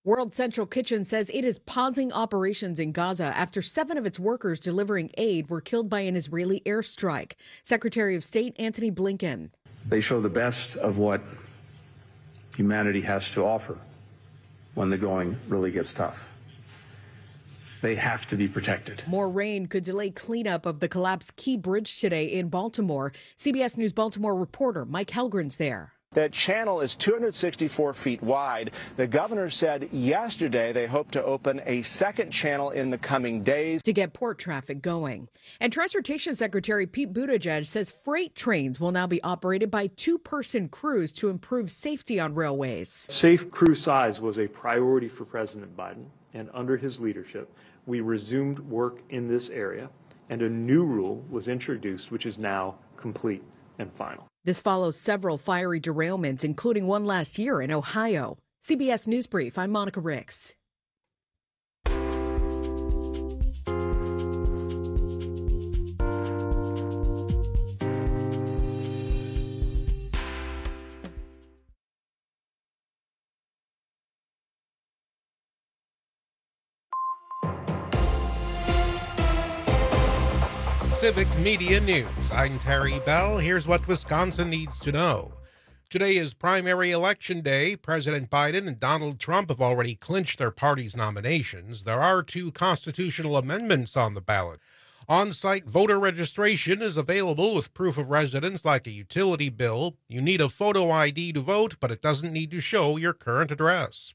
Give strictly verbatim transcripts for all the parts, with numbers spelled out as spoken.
World Central Kitchen says it is pausing operations in Gaza after seven of its workers delivering aid were killed by an Israeli airstrike. Secretary of State Antony Blinken. They show the best of what humanity has to offer when the going really gets tough. They have to be protected. More rain could delay cleanup of the collapsed Key Bridge today in Baltimore. C B S News Baltimore reporter Mike Helgren's there. That channel is two hundred sixty-four feet wide. The governor said yesterday they hope to open a second channel in the coming days to get port traffic going. And Transportation Secretary Pete Buttigieg says freight trains will now be operated by two-person crews to improve safety on railways. Safe crew size was a priority for President Biden, and under his leadership, we resumed work in this area, and a new rule was introduced, which is now complete and final. This follows several fiery derailments, including one last year in Ohio. C B S News Brief, I'm Monica Ricks. Civic Media News. I'm Terry Bell. Here's what Wisconsin needs to know. Today is primary election day. President Biden and Donald Trump have already clinched their party's nominations. There are two constitutional amendments on the ballot. On-site voter registration is available with proof of residence like a utility bill. You need a photo I D to vote, but it doesn't need to show your current address.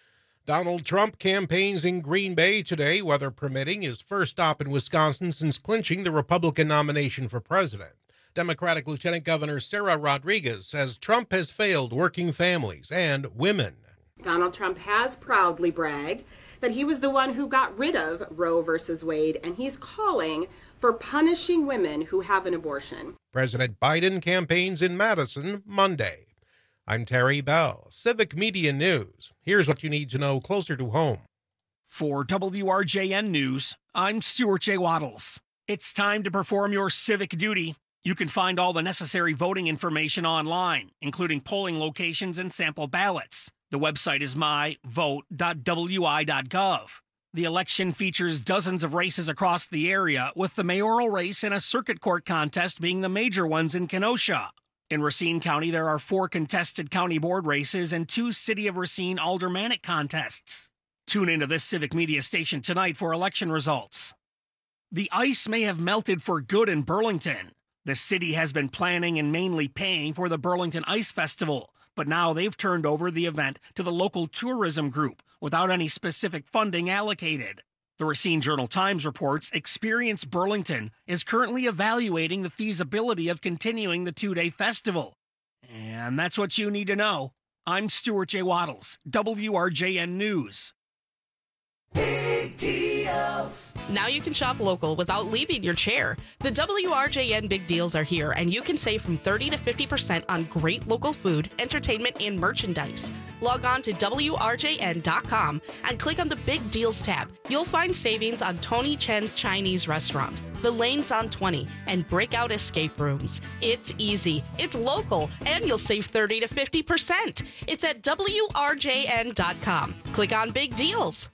Donald Trump campaigns in Green Bay today, weather permitting, his first stop in Wisconsin since clinching the Republican nomination for president. Democratic Lieutenant Governor Sarah Rodriguez says Trump has failed working families and women. Donald Trump has proudly bragged that he was the one who got rid of Roe versus Wade, and he's calling for punishing women who have an abortion. President Biden campaigns in Madison Monday. I'm Terry Bell, Civic Media News. Here's what you need to know closer to home. For W R J N News, I'm Stuart J. Waddles. It's time to perform your civic duty. You can find all the necessary voting information online, including polling locations and sample ballots. The website is my vote dot w i dot gov. The election features dozens of races across the area, with the mayoral race and a circuit court contest being the major ones in Kenosha. In Racine County, there are four contested county board races and two City of Racine aldermanic contests. Tune into this civic media station tonight for election results. The ice may have melted for good in Burlington. The city has been planning and mainly paying for the Burlington Ice Festival, but now they've turned over the event to the local tourism group without any specific funding allocated. The Racine Journal-Times reports Experience Burlington is currently evaluating the feasibility of continuing the two-day festival. And that's what you need to know. I'm Stuart J. Waddles, W R J N News. Big deals. Now you can shop local without leaving your chair. The W R J N Big Deals are here, and you can save from thirty to fifty percent on great local food, entertainment, and merchandise. Log on to W R J N dot com and click on the Big Deals tab. You'll find savings on Tony Chen's Chinese restaurant, the Lanes on twenty, and Breakout Escape Rooms. It's easy, it's local, and you'll save thirty to fifty percent. It's at W R J N dot com. Click on Big Deals.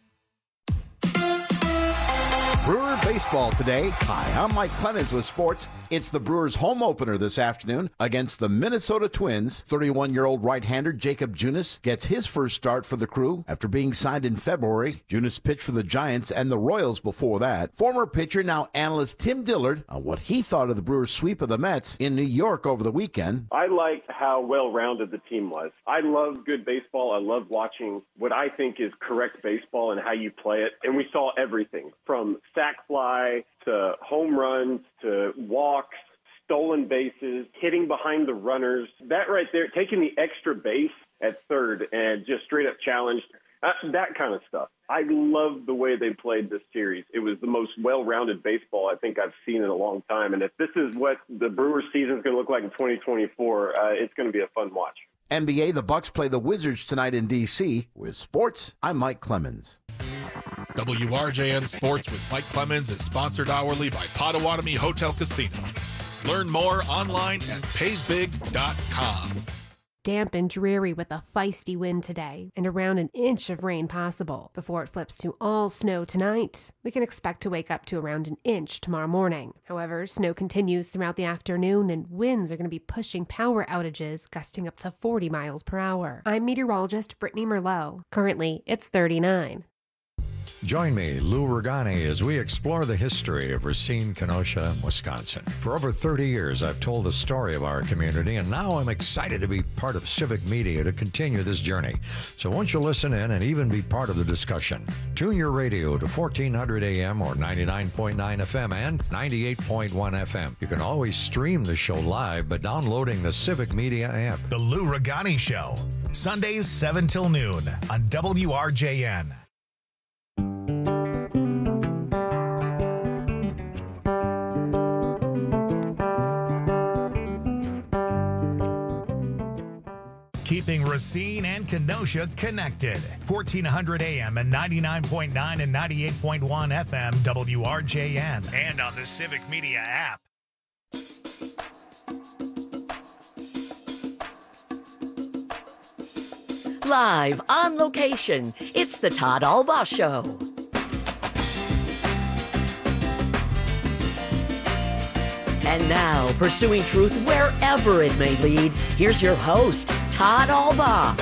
Brewer baseball today. Hi, I'm Mike Clemens with sports. It's the Brewers' home opener this afternoon against the Minnesota Twins. thirty-one-year-old right-hander Jacob Junis gets his first start for the Crew after being signed in February. Junis pitched for the Giants and the Royals before that. Former pitcher, now analyst Tim Dillard, on what he thought of the Brewers' sweep of the Mets in New York over the weekend. I liked how well-rounded the team was. I love good baseball. I love watching what I think is correct baseball and how you play it. And we saw everything from sac fly to home runs to walks, stolen bases, hitting behind the runners. That right there, taking the extra base at third and just straight up challenged, uh, that kind of stuff. I love the way they played this series. It was the most well-rounded baseball I think I've seen in a long time. And if this is what the Brewers season is going to look like in twenty twenty-four, uh, it's going to be a fun watch. N B A, the Bucks play the Wizards tonight in D C With sports, I'm Mike Clemens. W R J N Sports with Mike Clemens is sponsored hourly by Potawatomi Hotel Casino. Learn more online at pays big dot com. damp and dreary with a feisty wind today, and around an inch of rain possible before it flips to all snow tonight. We can expect to wake up to around an inch tomorrow morning. However, snow continues throughout the afternoon, and winds are going to be pushing power outages gusting up to forty miles per hour. I'm meteorologist Brittany Merlot. Currently, it's thirty-nine. Join me, Lou Regani, as we explore the history of Racine, Kenosha, Wisconsin. For over thirty years, I've told the story of our community, and now I'm excited to be part of Civic Media to continue this journey. So won't you listen in and even be part of the discussion? Tune your radio to fourteen hundred A M or ninety-nine point nine F M and ninety-eight point one F M. You can always stream the show live by downloading the Civic Media app. The Lou Regani Show, Sundays seven till noon on W R J N. Keeping Racine and Kenosha connected. fourteen hundred A M and ninety-nine point nine and ninety-eight point one F M W R J N. And on the Civic Media app. Live on location, it's the Todd Alba Show. And now, pursuing truth wherever it may lead, here's your host, Todd Alba.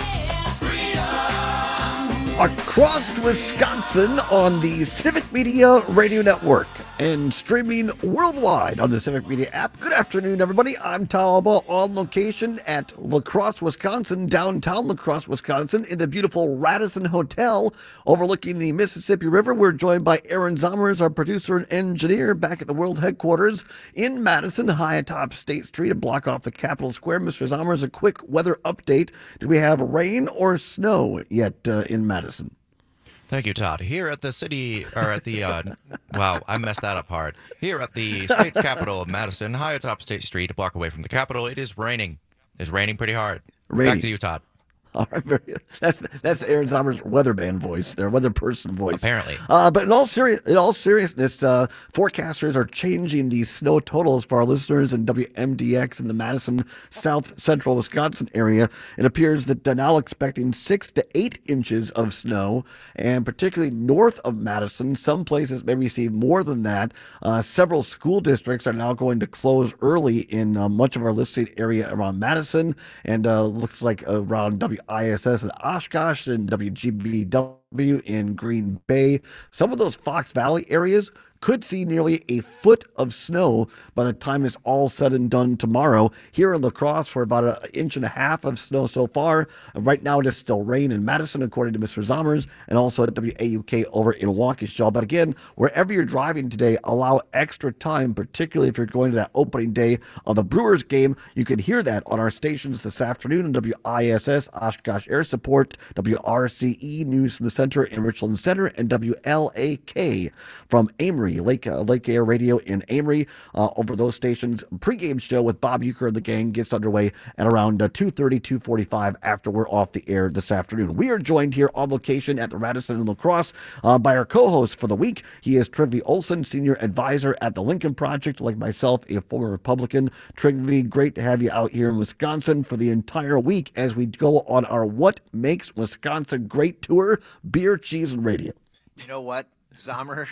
Across Wisconsin on the Civic Media Radio Network and streaming worldwide on the Civic Media app. Good afternoon, everybody. I'm Todd Alba on location at La Crosse, Wisconsin, downtown La Crosse, Wisconsin, in the beautiful Radisson Hotel overlooking the Mississippi River. We're joined by Aaron Zomers, our producer and engineer, back at the world headquarters in Madison, high atop State Street, a block off the Capitol Square. Mister Zomers, a quick weather update. Did we have rain or snow yet uh, in Madison? Thank you, Todd. Here at the city, or at the, uh, wow, I messed that up hard. Here at the state's capital of Madison, high atop State Street, a block away from the Capitol, it is raining. It's raining pretty hard. Raining. Back to you, Todd. All right, very good. That's that's Aaron Zomers' weatherman voice, their weather person voice. Apparently. Uh, but in all serious, in all seriousness, uh, forecasters are changing the snow totals for our listeners in W M D X in the Madison, South Central Wisconsin area. It appears that they're now expecting six to eight inches of snow, and particularly north of Madison, some places may receive more than that. Uh, several school districts are now going to close early in uh, much of our listed area around Madison, and uh, looks like around W I S S in Oshkosh and W G B W in Green Bay. Some of those Fox Valley areas could see nearly a foot of snow by the time it's all said and done tomorrow. Here in La Crosse, for about an inch and a half of snow so far. Right now, it is still rain in Madison, according to Mister Zomers, and also at W A U K over in Waukesha. But again, wherever you're driving today, allow extra time, particularly if you're going to that opening day of the Brewers game. You can hear that on our stations this afternoon on W I S S, Oshkosh Air Support, W R C E News from the Center in Richland Center, and W L A K from Amory. Lake uh, Lake Air Radio in Amory. Uh, over those stations, pregame show with Bob Euchre and the gang gets underway at around uh, two thirty, two forty-five after we're off the air this afternoon. We are joined here on location at the Radisson in La Crosse uh, by our co-host for the week. He is Trygve Olsen, Senior Advisor at the Lincoln Project, like myself, a former Republican. Trygve, great to have you out here in Wisconsin for the entire week as we go on our What Makes Wisconsin Great tour, beer, cheese, and radio. You know what, Zomer?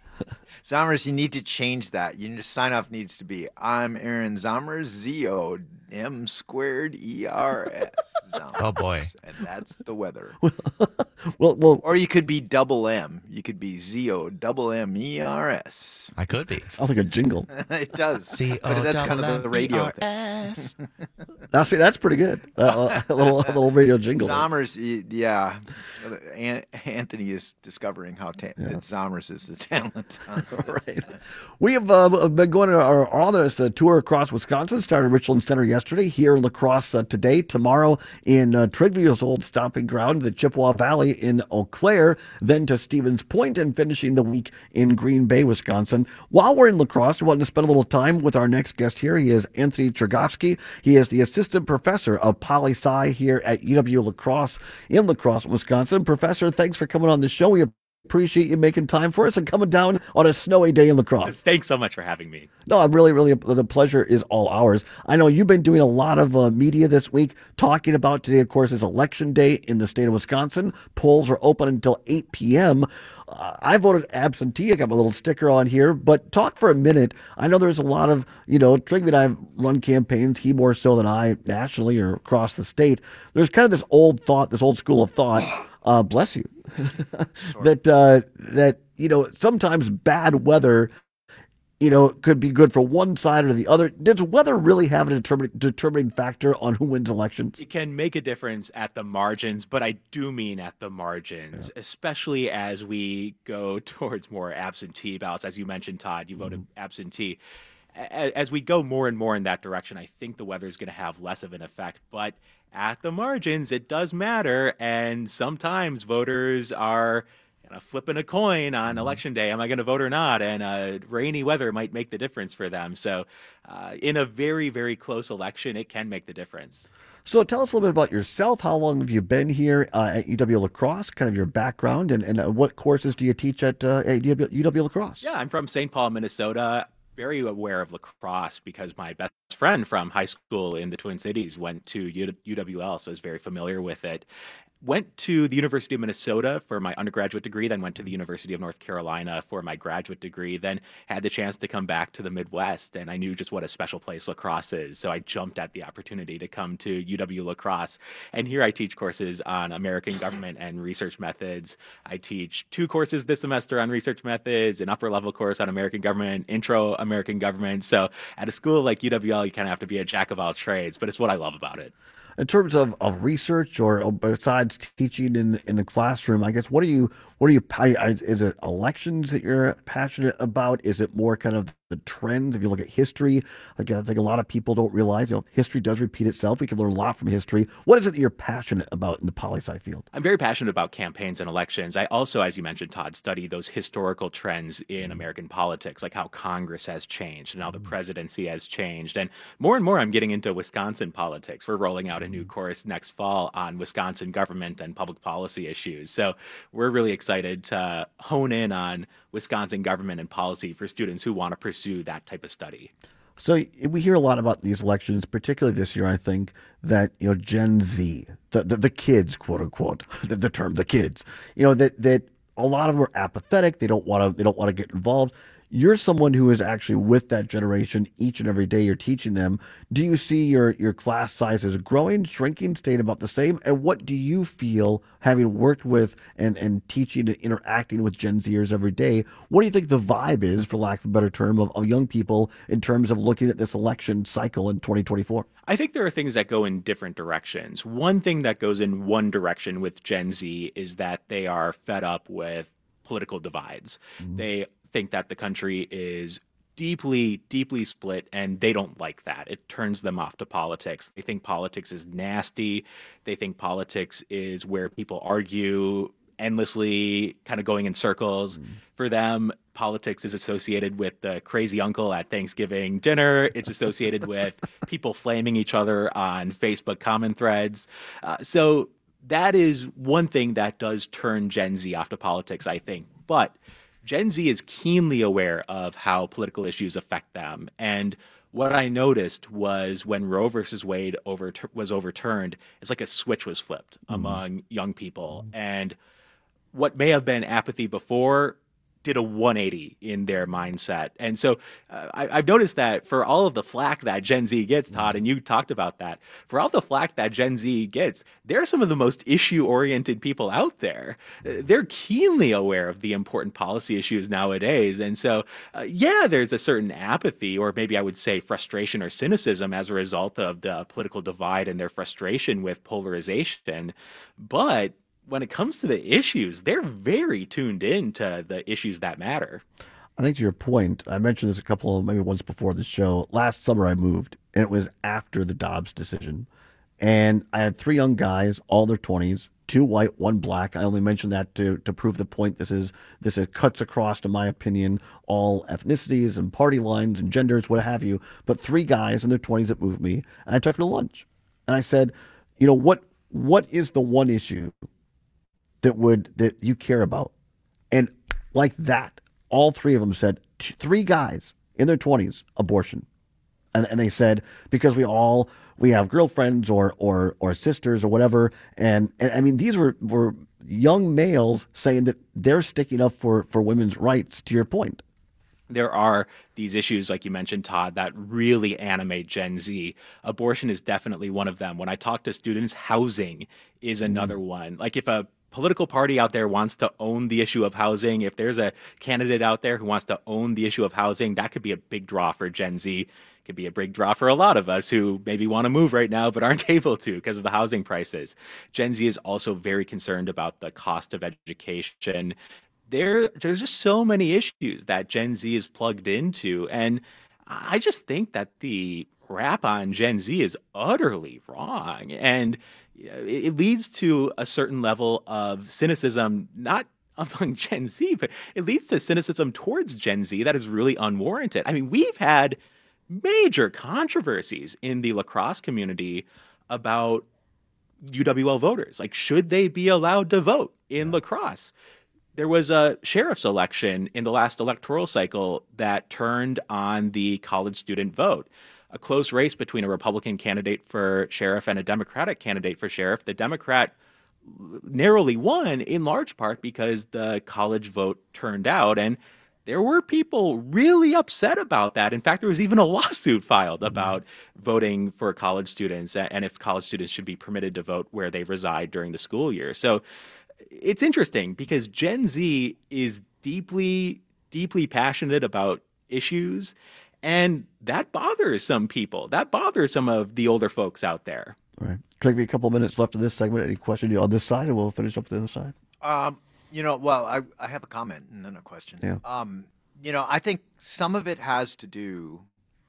Zomers, you need to change that. You need to sign off needs to be, I'm Aaron Zomers, Z O M squared E R S. Zomers. Oh, boy. And that's the weather. well, well, or you could be double M. You could be Z O double M E R S. I could be. Sounds like a jingle. It does. Z O but that's kind of the radio thing. Now, see, that's pretty good. Uh, a little, a little radio jingle. Zomers, yeah. Anthony is discovering how ta- yeah. that Zomers is the talent. Right. We have uh, been going on our on this uh, tour across Wisconsin. Started Richland Center yesterday, here in La Crosse uh, today, tomorrow in uh, Trygve's old stomping ground, the Chippewa Valley in Eau Claire, then to Stevens Point, and finishing the week in Green Bay, Wisconsin. While we're in La Crosse, we want to spend a little time with our next guest here. He is Anthony Chergosky. He is the assistant professor of poli-sci here at U W La Crosse in La Crosse, Wisconsin. Professor, thanks for coming on the show. We appreciate you making time for us and coming down on a snowy day in La Crosse. Thanks so much for having me. No, I'm really, really, the pleasure is all ours. I know you've been doing a lot of uh, media this week, talking about today, of course, is Election Day in the state of Wisconsin. Polls are open until eight p.m. Uh, I voted absentee. I got my little sticker on here, but talk for a minute. I know there's a lot of, you know, Trigby and I have run campaigns, he more so than I, nationally or across the state. There's kind of this old thought, this old school of thought, uh, bless you, that, uh, that, you know, sometimes bad weather, you know, could be good for one side or the other. Does weather really have a determining, determining factor on who wins elections? It can make a difference at the margins, but I do mean at the margins, yeah. especially as we go towards more absentee ballots. As you mentioned, Todd, you voted mm-hmm. absentee. As we go more and more in that direction, I think the weather is going to have less of an effect. But at the margins, it does matter. And sometimes voters are kind of flipping a coin on election day. Am I going to vote or not? And uh, rainy weather might make the difference for them. So uh, in a very, very close election, it can make the difference. So tell us a little bit about yourself. How long have you been here uh, at U W La Crosse, kind of your background, and, and uh, what courses do you teach at, uh, at U W La Crosse? Yeah, I'm from Saint Paul, Minnesota. Very aware of La Crosse because my best friend from high school in the Twin Cities went to U W L, so I was very familiar with it. Went to the University of Minnesota for my undergraduate degree, then went to the University of North Carolina for my graduate degree, then had the chance to come back to the Midwest, and I knew just what a special place La Crosse is, so I jumped at the opportunity to come to U W La Crosse. And here I teach courses on American government and research methods. I teach two courses this semester on research methods, an upper-level course on American government, intro American government. So at a school like U W L, you kind of have to be a jack of all trades, but it's what I love about it. In terms of, of research, or besides teaching in in the classroom, I guess, what are you, what are you, is it elections that you're passionate about? Is it more kind of the trends? If you look at history, like I think a lot of people don't realize, you know, history does repeat itself. We can learn a lot from history. What is it that you're passionate about in the poli-sci field? I'm very passionate about campaigns and elections. I also, as you mentioned, Todd, study those historical trends in American politics, like how Congress has changed and how the presidency has changed. And more and more, I'm getting into Wisconsin politics. We're rolling out a new course next fall on Wisconsin government and public policy issues. So we're really excited to hone in on Wisconsin government and policy for students who want to pursue that type of study. So we hear a lot about these elections, particularly this year, I think, that, you know, Gen Z, the the, the kids, quote unquote, the, the term, the kids, you know, that that a lot of them are apathetic. They don't want to, they don't want to get involved. You're someone who is actually with that generation each and every day. You're teaching them. Do you see your, your class sizes growing, shrinking, staying about the same? And what do you feel, having worked with and, and teaching and interacting with Gen Zers every day, what do you think the vibe is, for lack of a better term, of, of young people in terms of looking at this election cycle in twenty twenty-four? I think there are things that go in different directions. One thing that goes in one direction with Gen Z is that they are fed up with political divides. Mm-hmm. They think that the country is deeply, deeply split, and they don't like that. It turns them off to politics. They think politics is nasty. They think politics is where people argue endlessly, kind of going in circles. Mm. For them, politics is associated with the crazy uncle at Thanksgiving dinner. It's associated with people flaming each other on Facebook comment threads. Uh, so that is one thing that does turn Gen Z off to politics, I think. But Gen Z is keenly aware of how political issues affect them. And what I noticed was when Roe versus Wade over, was overturned, it's like a switch was flipped mm-hmm. among young people. Mm-hmm. And what may have been apathy before did a one eighty in their mindset. And so uh, I, I've noticed that for all of the flack that Gen Z gets, Todd, and you talked about that, for all the flack that Gen Z gets, they're some of the most issue-oriented people out there. Uh, they're keenly aware of the important policy issues nowadays. And so, uh, yeah, there's a certain apathy, or maybe I would say frustration or cynicism as a result of the political divide and their frustration with polarization. But when it comes to the issues, they're very tuned in to the issues that matter. I think to your point, I mentioned this a couple of, maybe once before the show. Last summer I moved, and it was after the Dobbs decision. And I had three young guys, all in their twenties, two white, one black. I only mentioned that to, to prove the point. This is, this is cuts across, in my opinion, all ethnicities and party lines and genders, what have you. But three guys in their twenties that moved me, and I took them to lunch. And I said, you know, what what is the one issue that would that you care about? And like that, all three of them said, t- three guys in their twenties, abortion. And, and they said, because we all, we have girlfriends or or or sisters or whatever. And, and I mean, these were, were young males saying that they're sticking up for, for women's rights, to your point. There are these issues, like you mentioned, Todd, that really animate Gen Z. Abortion is definitely one of them. When I talk to students, housing is another mm. one. Like if a political party out there wants to own the issue of housing, if there's a candidate out there who wants to own the issue of housing, that could be a big draw for Gen Z. It could be a big draw for a lot of us who maybe want to move right now but aren't able to because of the housing prices. Gen Z is also very concerned about the cost of education. There, there's just so many issues that Gen Z is plugged into. And I just think that the rap on Gen Z is utterly wrong. And it leads to a certain level of cynicism, not among Gen Z, but it leads to cynicism towards Gen Z that is really unwarranted. I mean, we've had major controversies in the lacrosse community about U W L voters. Like, should they be allowed to vote in lacrosse? There was a sheriff's election in the last electoral cycle that turned on the college student vote. A close race between a Republican candidate for sheriff and a Democratic candidate for sheriff. The Democrat narrowly won in large part because the college vote turned out. And there were people really upset about that. In fact, there was even a lawsuit filed about voting for college students and if college students should be permitted to vote where they reside during the school year. So it's interesting because Gen Z is deeply, deeply passionate about issues, and that bothers some people. That bothers some of the older folks out there. All right. Take me a couple minutes left of this segment. Any question on this side, and we'll finish up the other side? Um, you know, well, I, I have a comment and then a question. Yeah. Um, you know, I think some of it has to do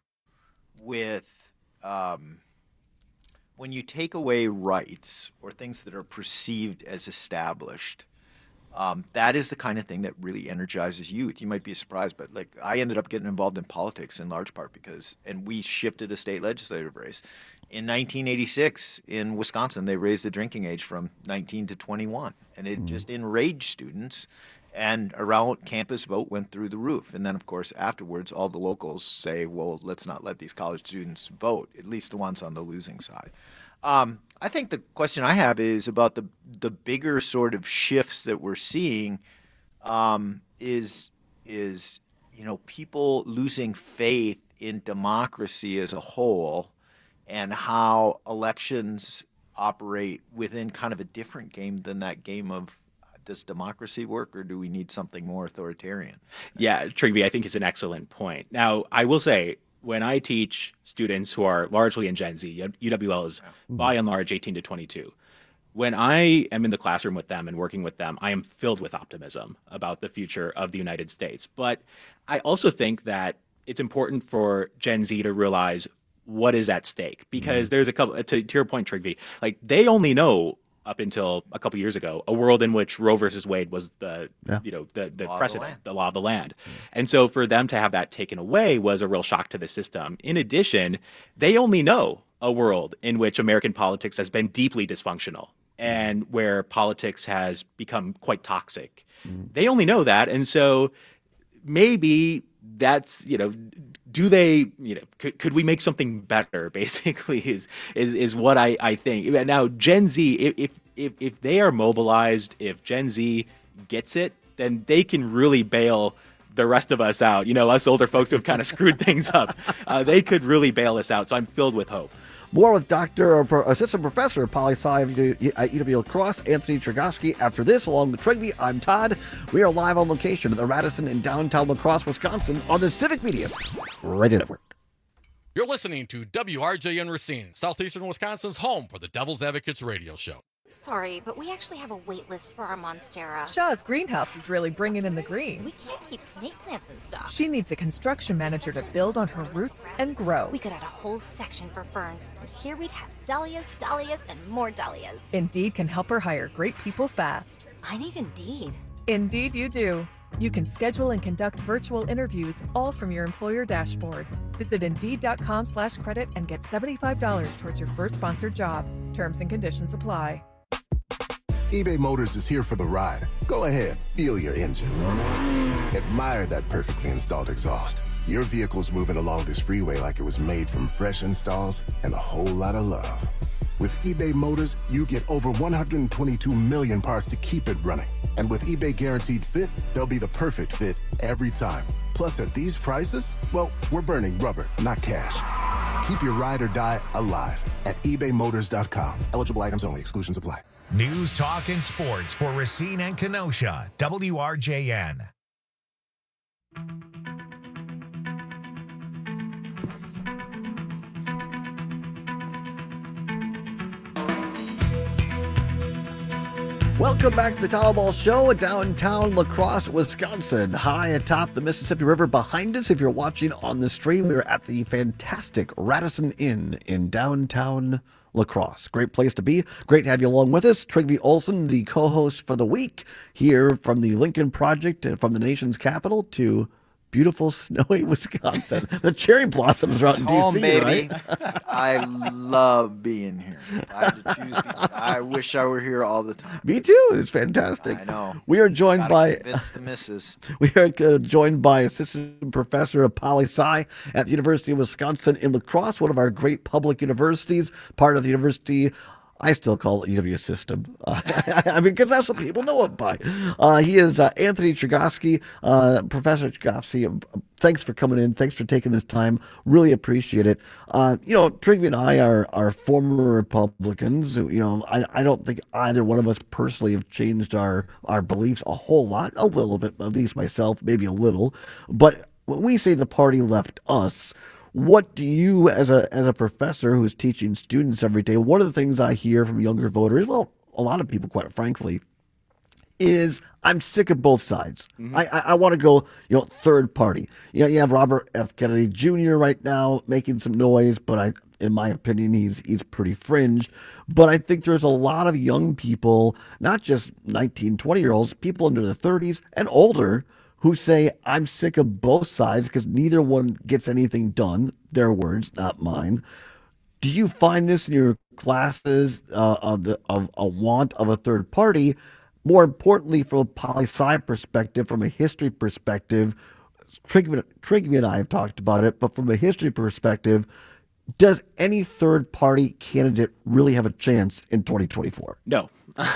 with um, when you take away rights or things that are perceived as established. Um, that is the kind of thing that really energizes youth. You might be surprised, but like I ended up getting involved in politics in large part because, and we shifted a state legislative race. In nineteen eighty-six in Wisconsin, they raised the drinking age from nineteen to twenty-one, and it mm. just enraged students. And around campus vote went through the roof. And then, of course, afterwards, all the locals say, well, let's not let these college students vote, at least the ones on the losing side. Um, I think the question I have is about the the bigger sort of shifts that we're seeing um, is, is, you know, people losing faith in democracy as a whole and how elections operate within kind of a different game than that game of does democracy work or do we need something more authoritarian? Yeah, Trygve, I think is an excellent point. Now, I will say, when I teach students who are largely in Gen Z, U W L is by and large eighteen to twenty-two. When I am in the classroom with them and working with them, I am filled with optimism about the future of the United States. But I also think that it's important for Gen Z to realize what is at stake, because mm-hmm. there's a couple, to, to your point, Trygve, like they only know up until a couple years ago, a world in which Roe versus Wade was the, yeah. you know, the, the precedent, the, the law of the land. Mm. And so for them to have that taken away was a real shock to the system. In addition, they only know a world in which American politics has been deeply dysfunctional and where politics has become quite toxic. Mm. They only know that. And so maybe that's, you know, do they, you know, could, could we make something better, basically, is is, is what I, I think. Now, Gen Z, if, if if they are mobilized, if Gen Z gets it, then they can really bail the rest of us out. You know, us older folks who have kind of screwed things up. Uh, they could really bail us out. So I'm filled with hope. More with Doctor or Pro- Assistant Professor of Poli-Sci at U W L Cross, Anthony Chergosky. After this, along with Trygve, I'm Todd. We are live on location at the Radisson in downtown La Crosse, Wisconsin, on the Civic Media Radio Network. You're listening to W R J N Racine, southeastern Wisconsin's home for the Devil's Advocates radio show. Sorry, but we actually have a wait list for our Monstera. Shaw's greenhouse is really bringing in the green. We can't keep snake plants in stock. She needs a construction manager to build on her roots and grow. We could add a whole section for ferns, and here we'd have dahlias, dahlias, and more dahlias. Indeed can help her hire great people fast. I need Indeed. Indeed you do. You can schedule and conduct virtual interviews all from your employer dashboard. Visit Indeed.com slash credit and get seventy-five dollars towards your first sponsored job. Terms and conditions apply. eBay Motors is here for the ride. Go ahead, feel your engine. Admire that perfectly installed exhaust. Your vehicle's moving along this freeway like it was made from fresh installs and a whole lot of love. With eBay Motors, you get over one hundred twenty-two million parts to keep it running. And with eBay Guaranteed Fit, they'll be the perfect fit every time. Plus, at these prices, well, we're burning rubber, not cash. Keep your ride or die alive at ebay motors dot com. Eligible items only. Exclusions apply. News, talk, and sports for Racine and Kenosha. W R J N. Welcome back to the Town Ball Show in downtown La Crosse, Wisconsin. High atop the Mississippi River behind us. If you're watching on the stream, we're at the fantastic Radisson Inn in downtown La Crosse. Great place to be. Great to have you along with us. Trygve Olsen, the co-host for the week, here from the Lincoln Project and from the nation's capital to beautiful, snowy Wisconsin. The cherry blossoms are out in Home, D C, baby. right? I love being here. I, have to choose to, I wish I were here all the time. Me too. It's fantastic. I know. We are joined Gotta by convince the missus. We are uh, joined by Assistant Professor of Poli Sci at the University of Wisconsin in La Crosse, one of our great public universities, part of the university. I still call it U W system. Uh, I mean, because that's what people know it by. Uh, he is uh, Anthony Chergosky. Uh, Professor Chergosky, uh, thanks for coming in. Thanks for taking this time. Really appreciate it. Uh, you know, Trygve and I are, are former Republicans. You know, I, I don't think either one of us personally have changed our, our beliefs a whole lot. A little bit, at least myself, maybe a little. But when we say the party left us, what do you, as a as a professor who's teaching students every day, one of the things I hear from younger voters, well, a lot of people, quite frankly, is I'm sick of both sides. Mm-hmm. I I, I want to go, you know, third party. You know, you have Robert F. Kennedy Junior right now making some noise, but I, in my opinion, he's he's pretty fringe. But I think there's a lot of young people, not just nineteen, twenty year olds, people into their thirties and older, who say, I'm sick of both sides because neither one gets anything done. Their words, not mine. Do you find this in your classes uh, of, the, of a want of a third party? More importantly, from a poli-sci perspective, from a history perspective, Trygve, Trygve and I have talked about it, but from a history perspective, does any third party candidate really have a chance in twenty twenty-four? No.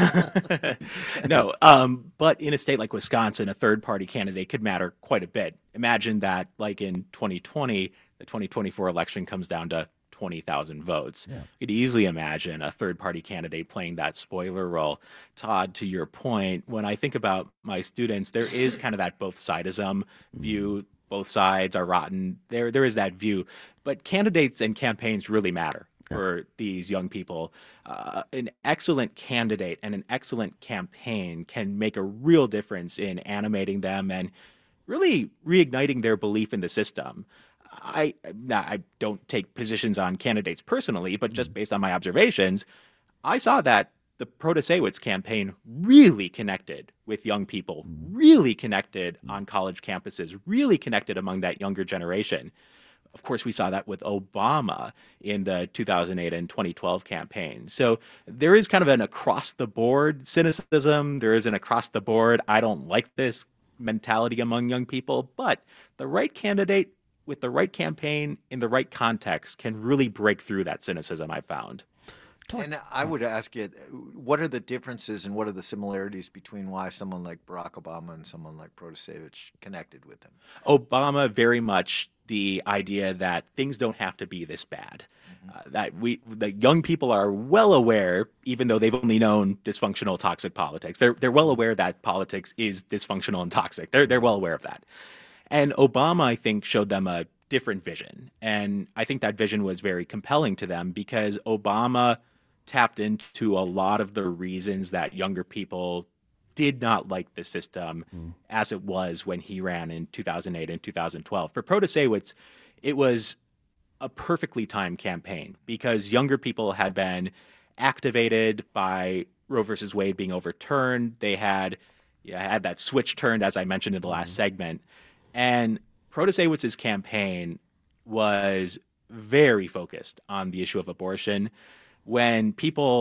no. Um, but in a state like Wisconsin, a third party candidate could matter quite a bit. Imagine that, like in twenty twenty, the twenty twenty-four election comes down to twenty thousand votes. Yeah. You could easily imagine a third party candidate playing that spoiler role. Todd, to your point, when I think about my students, there is kind of that both sidism view. Both sides are rotten. There, there is that view. But candidates and campaigns really matter for these young people. Uh, an excellent candidate and an excellent campaign can make a real difference in animating them and really reigniting their belief in the system. I, I don't take positions on candidates personally, but just based on my observations, I saw that the Protasiewicz campaign really connected with young people, really connected on college campuses, really connected among that younger generation. Of course, we saw that with Obama in the two thousand eight and twenty twelve campaign. So there is kind of an across-the-board cynicism. There is an across-the-board, I don't like this mentality among young people. But the right candidate with the right campaign in the right context can really break through that cynicism, I found. And I would ask you, what are the differences and what are the similarities between why someone like Barack Obama and someone like Protasiewicz connected with him? Obama, very much the idea that things don't have to be this bad. Mm-hmm. Uh, that we, the young people are well aware, even though they've only known dysfunctional, toxic politics, they're they're well aware that politics is dysfunctional and toxic. They're they're well aware of that. And Obama, I think, showed them a different vision, and I think that vision was very compelling to them because Obama tapped into a lot of the reasons that younger people did not like the system mm. as it was when he ran in two thousand eight and two thousand twelve. For Protasiewicz, it was a perfectly timed campaign because younger people had been activated by Roe versus Wade being overturned. They had, yeah, had that switch turned, as I mentioned in the last mm. segment. And Protasiewicz's campaign was very focused on the issue of abortion. When people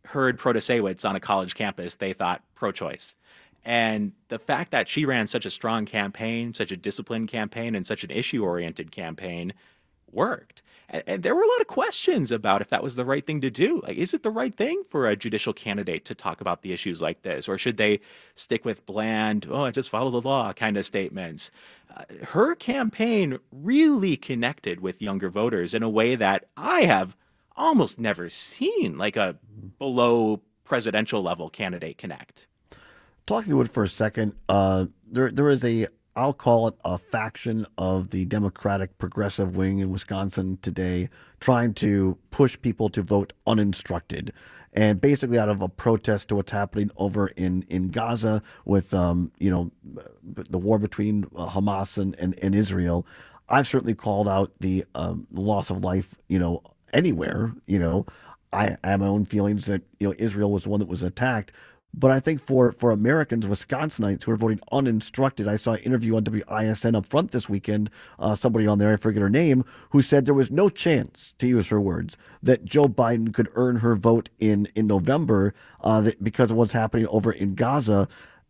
heard Protasewicz on a college campus, they thought pro-choice. And the fact that she ran such a strong campaign, such a disciplined campaign, and such an issue-oriented campaign worked. And, and there were a lot of questions about if that was the right thing to do. Like, is it the right thing for a judicial candidate to talk about the issues like this? Or should they stick with bland, oh, just follow the law kind of statements? Uh, her campaign really connected with younger voters in a way that I have almost never seen, like a below presidential level candidate connect. Talking to it for a second, uh, there there is a, I'll call it a faction of the Democratic progressive wing in Wisconsin today trying to push people to vote uninstructed. And basically out of a protest to what's happening over in, in Gaza with, um, you know, the war between uh, Hamas and, and, and Israel. I've certainly called out the um, loss of life, you know, anywhere. You know, I, I have my own feelings that, you know, Israel was the one that was attacked. But I think for, for Americans, Wisconsinites who are voting uninstructed, I saw an interview on W I S N up front this weekend, uh, somebody on there, I forget her name, who said there was no chance, to use her words, that Joe Biden could earn her vote in, in November uh, that, because of what's happening over in Gaza.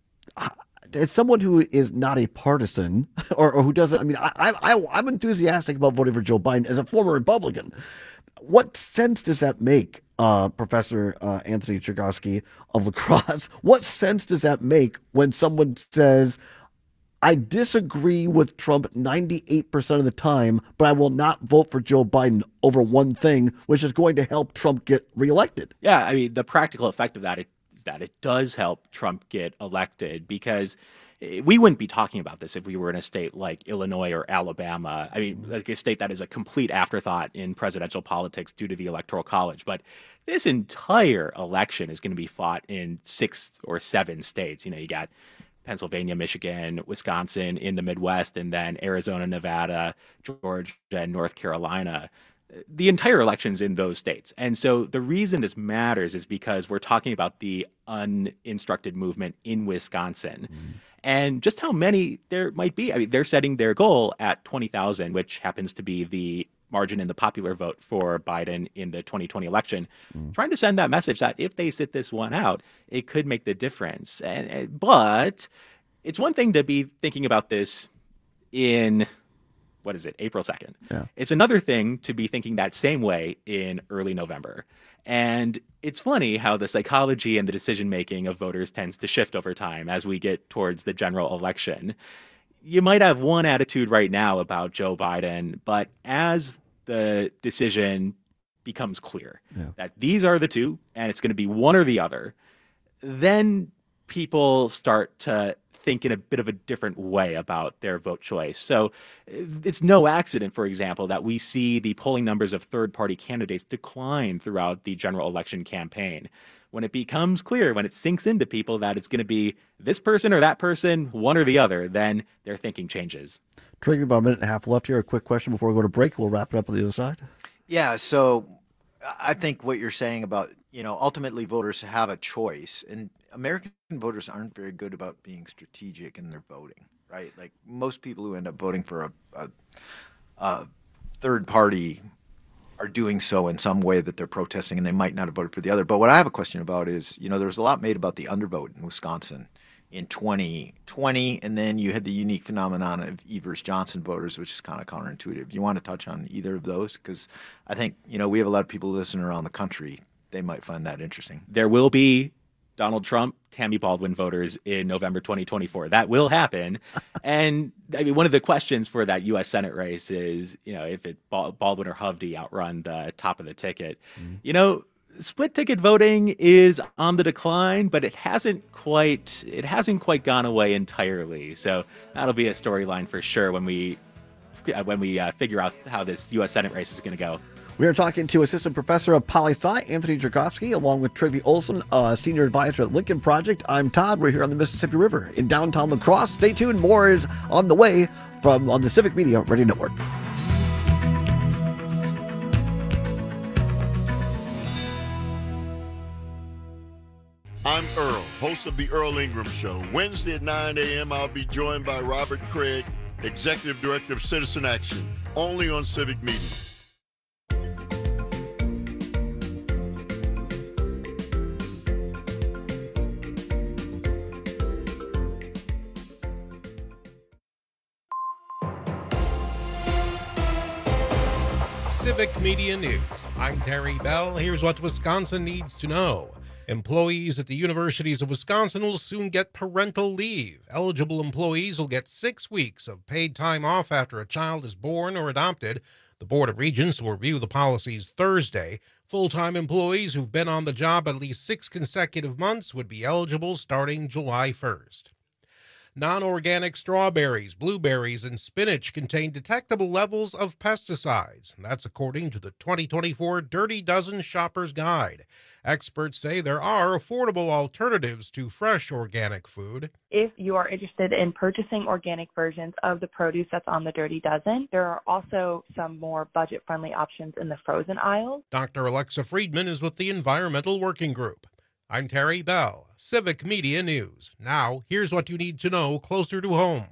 As someone who is not a partisan or, or who doesn't, I mean, I, I, I'm enthusiastic about voting for Joe Biden as a former Republican. What sense does that make, uh, Professor uh, Anthony Chergosky of La Crosse? What sense does that make when someone says, I disagree with Trump ninety-eight percent of the time, but I will not vote for Joe Biden over one thing, which is going to help Trump get reelected? Yeah, I mean, the practical effect of that is that it does help Trump get elected, because we wouldn't be talking about this if we were in a state like Illinois or Alabama. I mean, like a state that is a complete afterthought in presidential politics due to the Electoral College. But this entire election is going to be fought in six or seven states. You know, you got Pennsylvania, Michigan, Wisconsin in the Midwest, and then Arizona, Nevada, Georgia, and North Carolina. The entire election's in those states. And so the reason this matters is because we're talking about the uninstructed movement in Wisconsin. Mm. And just how many there might be. I mean, they're setting their goal at twenty thousand, which happens to be the margin in the popular vote for Biden in the twenty twenty election, mm. trying to send that message that if they sit this one out, it could make the difference. And, but it's one thing to be thinking about this in, what is it, April second. Yeah. It's another thing to be thinking that same way in early November. And it's funny how the psychology and the decision-making of voters tends to shift over time as we get towards the general election. You might have one attitude right now about Joe Biden, but as the decision becomes clear yeah. that these are the two and it's going to be one or the other, then people start to think in a bit of a different way about their vote choice. So it's no accident, for example, that we see the polling numbers of third-party candidates decline throughout the general election campaign. When it becomes clear, when it sinks into people that it's going to be this person or that person, one or the other, then their thinking changes. Trigger, about a minute and a half left here. A quick question before we go to break. We'll wrap it up on the other side. Yeah, so I think what you're saying about, you know, ultimately voters have a choice, and American voters aren't very good about being strategic in their voting, right? Like most people who end up voting for a, a, a third party are doing so in some way that they're protesting, and they might not have voted for the other. But what I have a question about is, you know, there was a lot made about the undervote in Wisconsin in twenty twenty, and then you had the unique phenomenon of Evers Johnson voters, which is kind of counterintuitive. You want to touch on either of those? Because I think, you know, we have a lot of people listening around the country. They might find that interesting. There will be Donald Trump, Tammy Baldwin voters in November twenty twenty-four. That will happen. And I mean, one of the questions for that U S Senate race is, you know, if it Baldwin or Hovde outrun the top of the ticket. Mm-hmm. You know, split ticket voting is on the decline, but it hasn't quite it hasn't quite gone away entirely. So that'll be a storyline for sure when we when we uh, figure out how this U S Senate race is going to go. We are talking to Assistant Professor of Poli-Sci, Anthony Chergosky, along with Trivy Olson, uh, Senior Advisor at Lincoln Project. I'm Todd. We're here on the Mississippi River in downtown La Crosse. Stay tuned. More is on the way from on the Civic Media Radio Network. I'm Earl, host of The Earl Ingram Show. Wednesday at nine a.m., I'll be joined by Robert Craig, Executive Director of Citizen Action, only on Civic Media. Civic Media News. I'm Terry Bell. Here's what Wisconsin needs to know. Employees at the universities of Wisconsin will soon get parental leave. Eligible employees will get six weeks of paid time off after a child is born or adopted. The Board of Regents will review the policies Thursday. Full-time employees who've been on the job at least six consecutive months would be eligible starting July first. Non-organic strawberries, blueberries, and spinach contain detectable levels of pesticides. That's according to the twenty twenty-four Dirty Dozen Shopper's Guide. Experts say there are affordable alternatives to fresh organic food. If you are interested in purchasing organic versions of the produce that's on the Dirty Dozen, there are also some more budget-friendly options in the frozen aisles. Doctor Alexa Friedman is with the Environmental Working Group. I'm Terry Bell, Civic Media News. Now, here's what you need to know closer to home.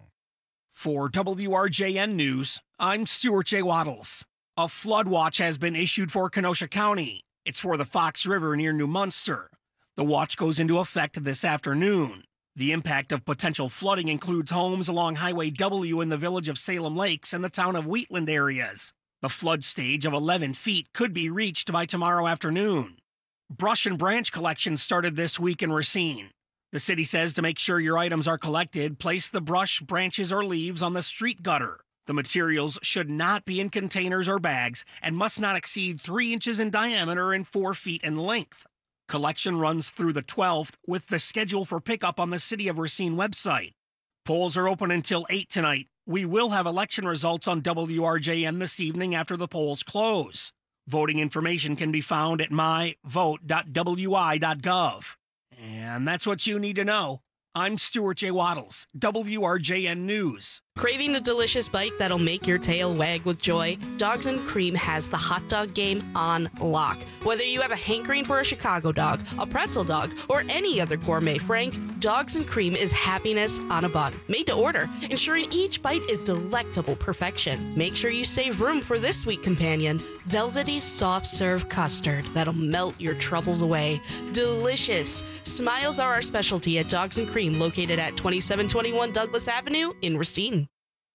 For W R J N News, I'm Stuart J. Waddles. A flood watch has been issued for Kenosha County. It's for the Fox River near New Munster. The watch goes into effect this afternoon. The impact of potential flooding includes homes along Highway W in the village of Salem Lakes and the town of Wheatland areas. The flood stage of eleven feet could be reached by tomorrow afternoon. Brush and branch collection started this week in Racine. The city says to make sure your items are collected, place the brush, branches, or leaves on the street gutter. The materials should not be in containers or bags and must not exceed three inches in diameter and four feet in length. Collection runs through the twelfth with the schedule for pickup on the City of Racine website. Polls are open until eight tonight. We will have election results on W R J N this evening after the polls close. Voting information can be found at my vote dot w i dot gov. And that's what you need to know. I'm Stuart J. Waddles, W R J N News. Craving a delicious bite that'll make your tail wag with joy? Dogs and Cream has the hot dog game on lock. Whether you have a hankering for a Chicago dog, a pretzel dog, or any other gourmet frank, Dogs and Cream is happiness on a bun. Made to order, ensuring each bite is delectable perfection. Make sure you save room for this sweet companion, velvety soft serve custard that'll melt your troubles away. Delicious. Smiles are our specialty at Dogs and Cream, located at twenty-seven twenty-one Douglas Avenue in Racine.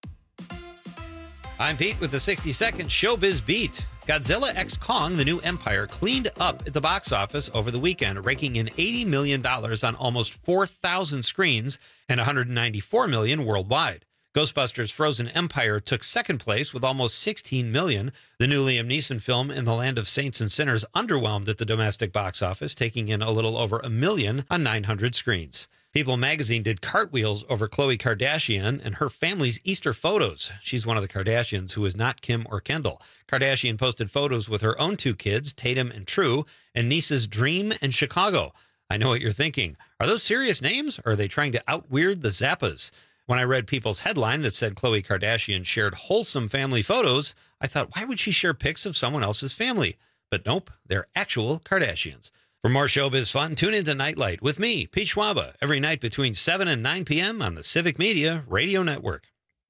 I'm Pete with the sixty second Showbiz Beat. Godzilla X Kong, the New Empire, cleaned up at the box office over the weekend, raking in eighty million dollars on almost four thousand screens and one hundred ninety-four million dollars worldwide. Ghostbusters Frozen Empire took second place with almost sixteen million dollars. The new Liam Neeson film In the Land of Saints and Sinners underwhelmed at the domestic box office, taking in a little over a million on nine hundred screens. People magazine did cartwheels over Khloe Kardashian and her family's Easter photos. She's one of the Kardashians who is not Kim or Kendall. Kardashian posted photos with her own two kids, Tatum and True, and nieces Dream and Chicago. I know what you're thinking. Are those serious names, or are they trying to out-weird the Zappas? When I read People's headline that said Khloe Kardashian shared wholesome family photos, I thought, why would she share pics of someone else's family? But nope, they're actual Kardashians. For more showbiz fun, tune into Nightlight with me, Pete Schwaba, every night between seven and nine p.m. on the Civic Media Radio Network.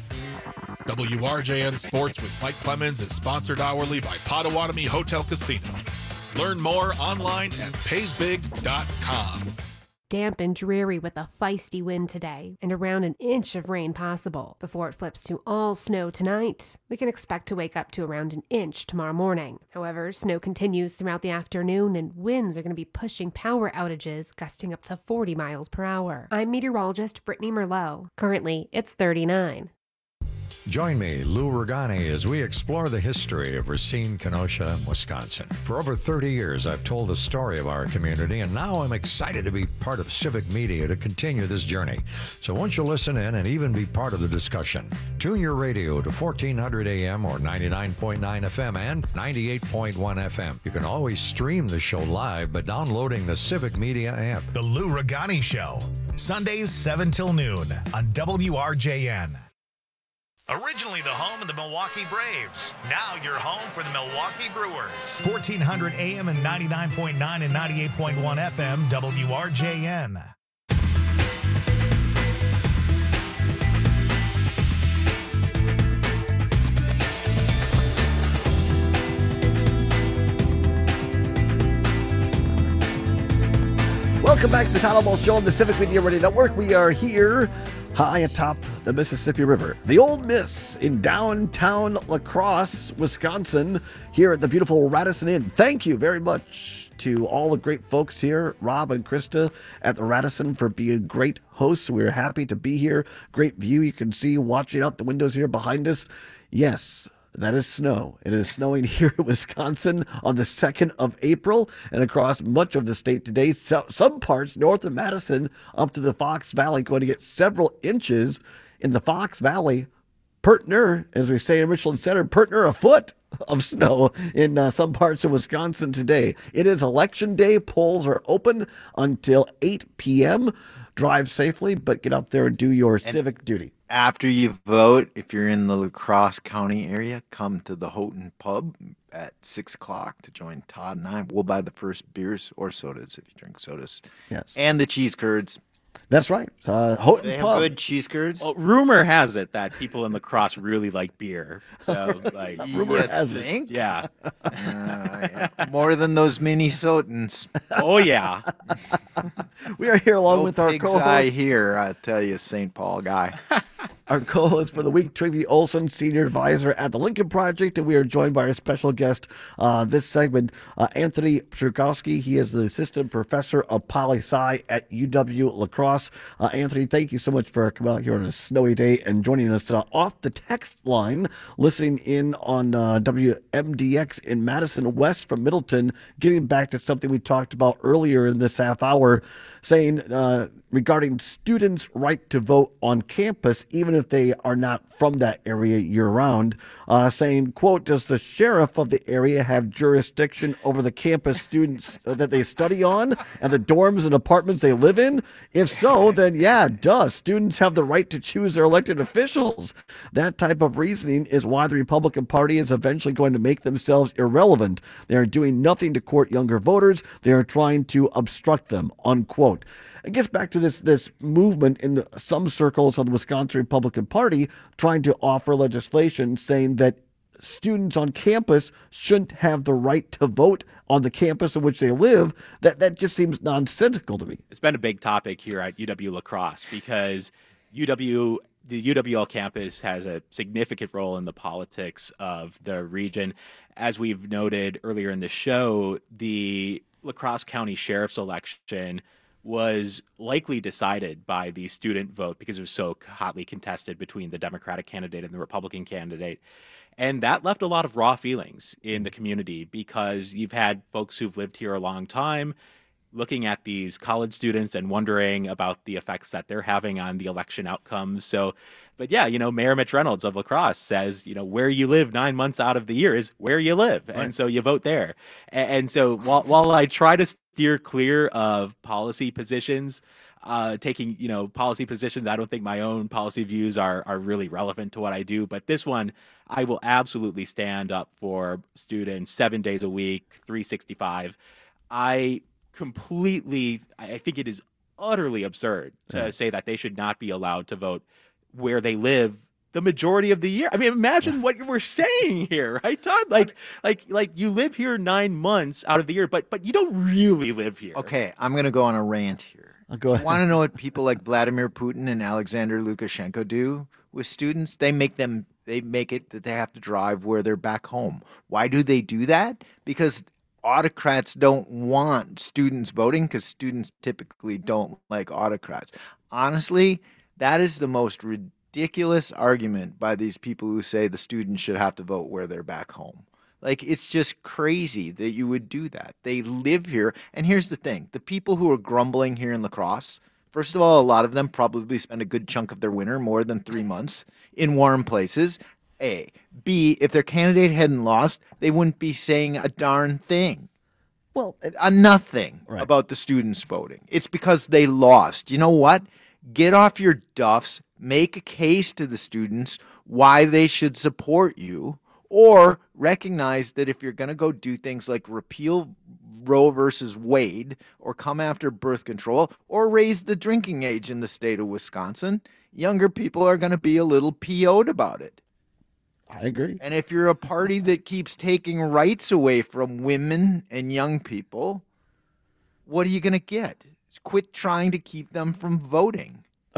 W R J N Sports with Mike Clemens is sponsored hourly by Potawatomi Hotel Casino. Learn more online at pays big dot com. Damp and dreary with a feisty wind today, and around an inch of rain possible before it flips to all snow tonight. We can expect to wake up to around an inch tomorrow morning. However, snow continues throughout the afternoon, and winds are going to be pushing power outages, gusting up to forty miles per hour. I'm meteorologist Brittany Merlot. Currently, it's thirty-nine. Join me, Lou Ragani, as we explore the history of Racine, Kenosha, Wisconsin. For over thirty years, I've told the story of our community, and now I'm excited to be part of Civic Media to continue this journey. So won't you listen in and even be part of the discussion? Tune your radio to fourteen hundred A M or ninety-nine point nine F M and ninety-eight point one F M. You can always stream the show live by downloading the Civic Media app. The Lou Ragani Show, Sundays seven till noon on W R J N. Originally the home of the Milwaukee Braves, now you're home for the Milwaukee Brewers. fourteen hundred A M and ninety-nine point nine and ninety-eight point one F M, W R J N. Welcome back to the Todd Almost Show on the Civic Media Radio Network. We are here high atop the Mississippi River. The Old Miss in downtown La Crosse, Wisconsin, here at the beautiful Radisson Inn. Thank you very much to all the great folks here, Rob and Krista at the Radisson, for being great hosts. We're happy to be here. Great view you can see watching out the windows here behind us. Yes, that is snow. It is snowing here in Wisconsin on the second of April and across much of the state today. So, some parts north of Madison up to the Fox Valley going to get several inches in the Fox Valley. Pertner, as we say in Richland Center, Pertner a foot of snow in uh, some parts of Wisconsin today. It is election day. Polls are open until eight p.m. Drive safely, but get up there and do your and civic duty. After you vote, if you're in the La Crosse County area, come to the Houghton Pub at six o'clock to join Todd and I. We'll buy the first beers or sodas if you drink sodas. Yes. And the cheese curds. That's right. Uh, Houghton they have Pub. good cheese curds. Well, rumor has it that people in La Crosse really like beer. So, like, rumor has think? it. Yeah. Uh, yeah. More than those Minnesotans. Oh, yeah. We are here along no with our pig's co-host. eye here, I tell you, Saint Paul guy. Our co-host for the week, Trivy Olson, Senior Advisor at the Lincoln Project, and we are joined by our special guest uh, this segment, uh, Anthony Pszczykowski. He is the Assistant Professor of Poli-Sci at U W La Crosse. Uh, Anthony, thank you so much for coming out here on a snowy day and joining us uh, off the text line, listening in on uh, W M D X in Madison West from Middleton, getting back to something we talked about earlier in this half hour, saying uh, regarding students' right to vote on campus, even if they are not from that area year-round, uh, saying, quote, does the sheriff of the area have jurisdiction over the campus students uh, that they study on and the dorms and apartments they live in? If so, then yeah, duh, students have the right to choose their elected officials. That type of reasoning is why the Republican Party is eventually going to make themselves irrelevant. They are doing nothing to court younger voters. They are trying to obstruct them, unquote. It gets back to this this movement in some circles of the Wisconsin Republican Party trying to offer legislation saying that students on campus shouldn't have the right to vote on the campus in which they live. That that just seems nonsensical to me. It's been a big topic here at U W La Crosse because U W the U W L campus has a significant role in the politics of the region. As we've noted earlier in the show, the La Crosse County Sheriff's election was likely decided by the student vote because it was so hotly contested between the Democratic candidate and the Republican candidate. And that left a lot of raw feelings in the community because you've had folks who've lived here a long time looking at these college students and wondering about the effects that they're having on the election outcomes. So, but yeah, you know, Mayor Mitch Reynolds of La Crosse says, you know, where you live nine months out of the year is where you live. Right. And so you vote there. And, and so while, while I try to steer clear of policy positions, uh, taking, you know, policy positions, I don't think my own policy views are, are really relevant to what I do. But this one, I will absolutely stand up for students seven days a week, three sixty-five. I completely, I think it is utterly absurd to yeah. say that they should not be allowed to vote where they live the majority of the year. I mean, imagine what we're saying here, right, Todd? Like, like, like you live here nine months out of the year, but but you don't really live here. Okay, I'm going to go on a rant here. I'll go ahead. Want to know what people like Vladimir Putin and Alexander Lukashenko do with students? They make them, they make it that they have to drive where they're back home. Why do they do that? Because autocrats don't want students voting because students typically don't like autocrats. Honestly, that is the most ridiculous argument by these people who say the students should have to vote where they're back home. Like, it's just crazy that you would do that. They live here. And here's the thing. The people who are grumbling here in La Crosse, first of all, a lot of them probably spend a good chunk of their winter, more than three months, in warm places. A. B, if their candidate hadn't lost, they wouldn't be saying a darn thing. Well, a nothing right. about the students voting. It's because they lost. You know what? Get off your duffs, make a case to the students why they should support you, or recognize that if you're going to go do things like repeal Roe versus Wade or come after birth control or raise the drinking age in the state of Wisconsin, younger people are going to be a little P O'd about it. I agree. And if you're a party that keeps taking rights away from women and young people, what are you going to get? Quit trying to keep them from voting.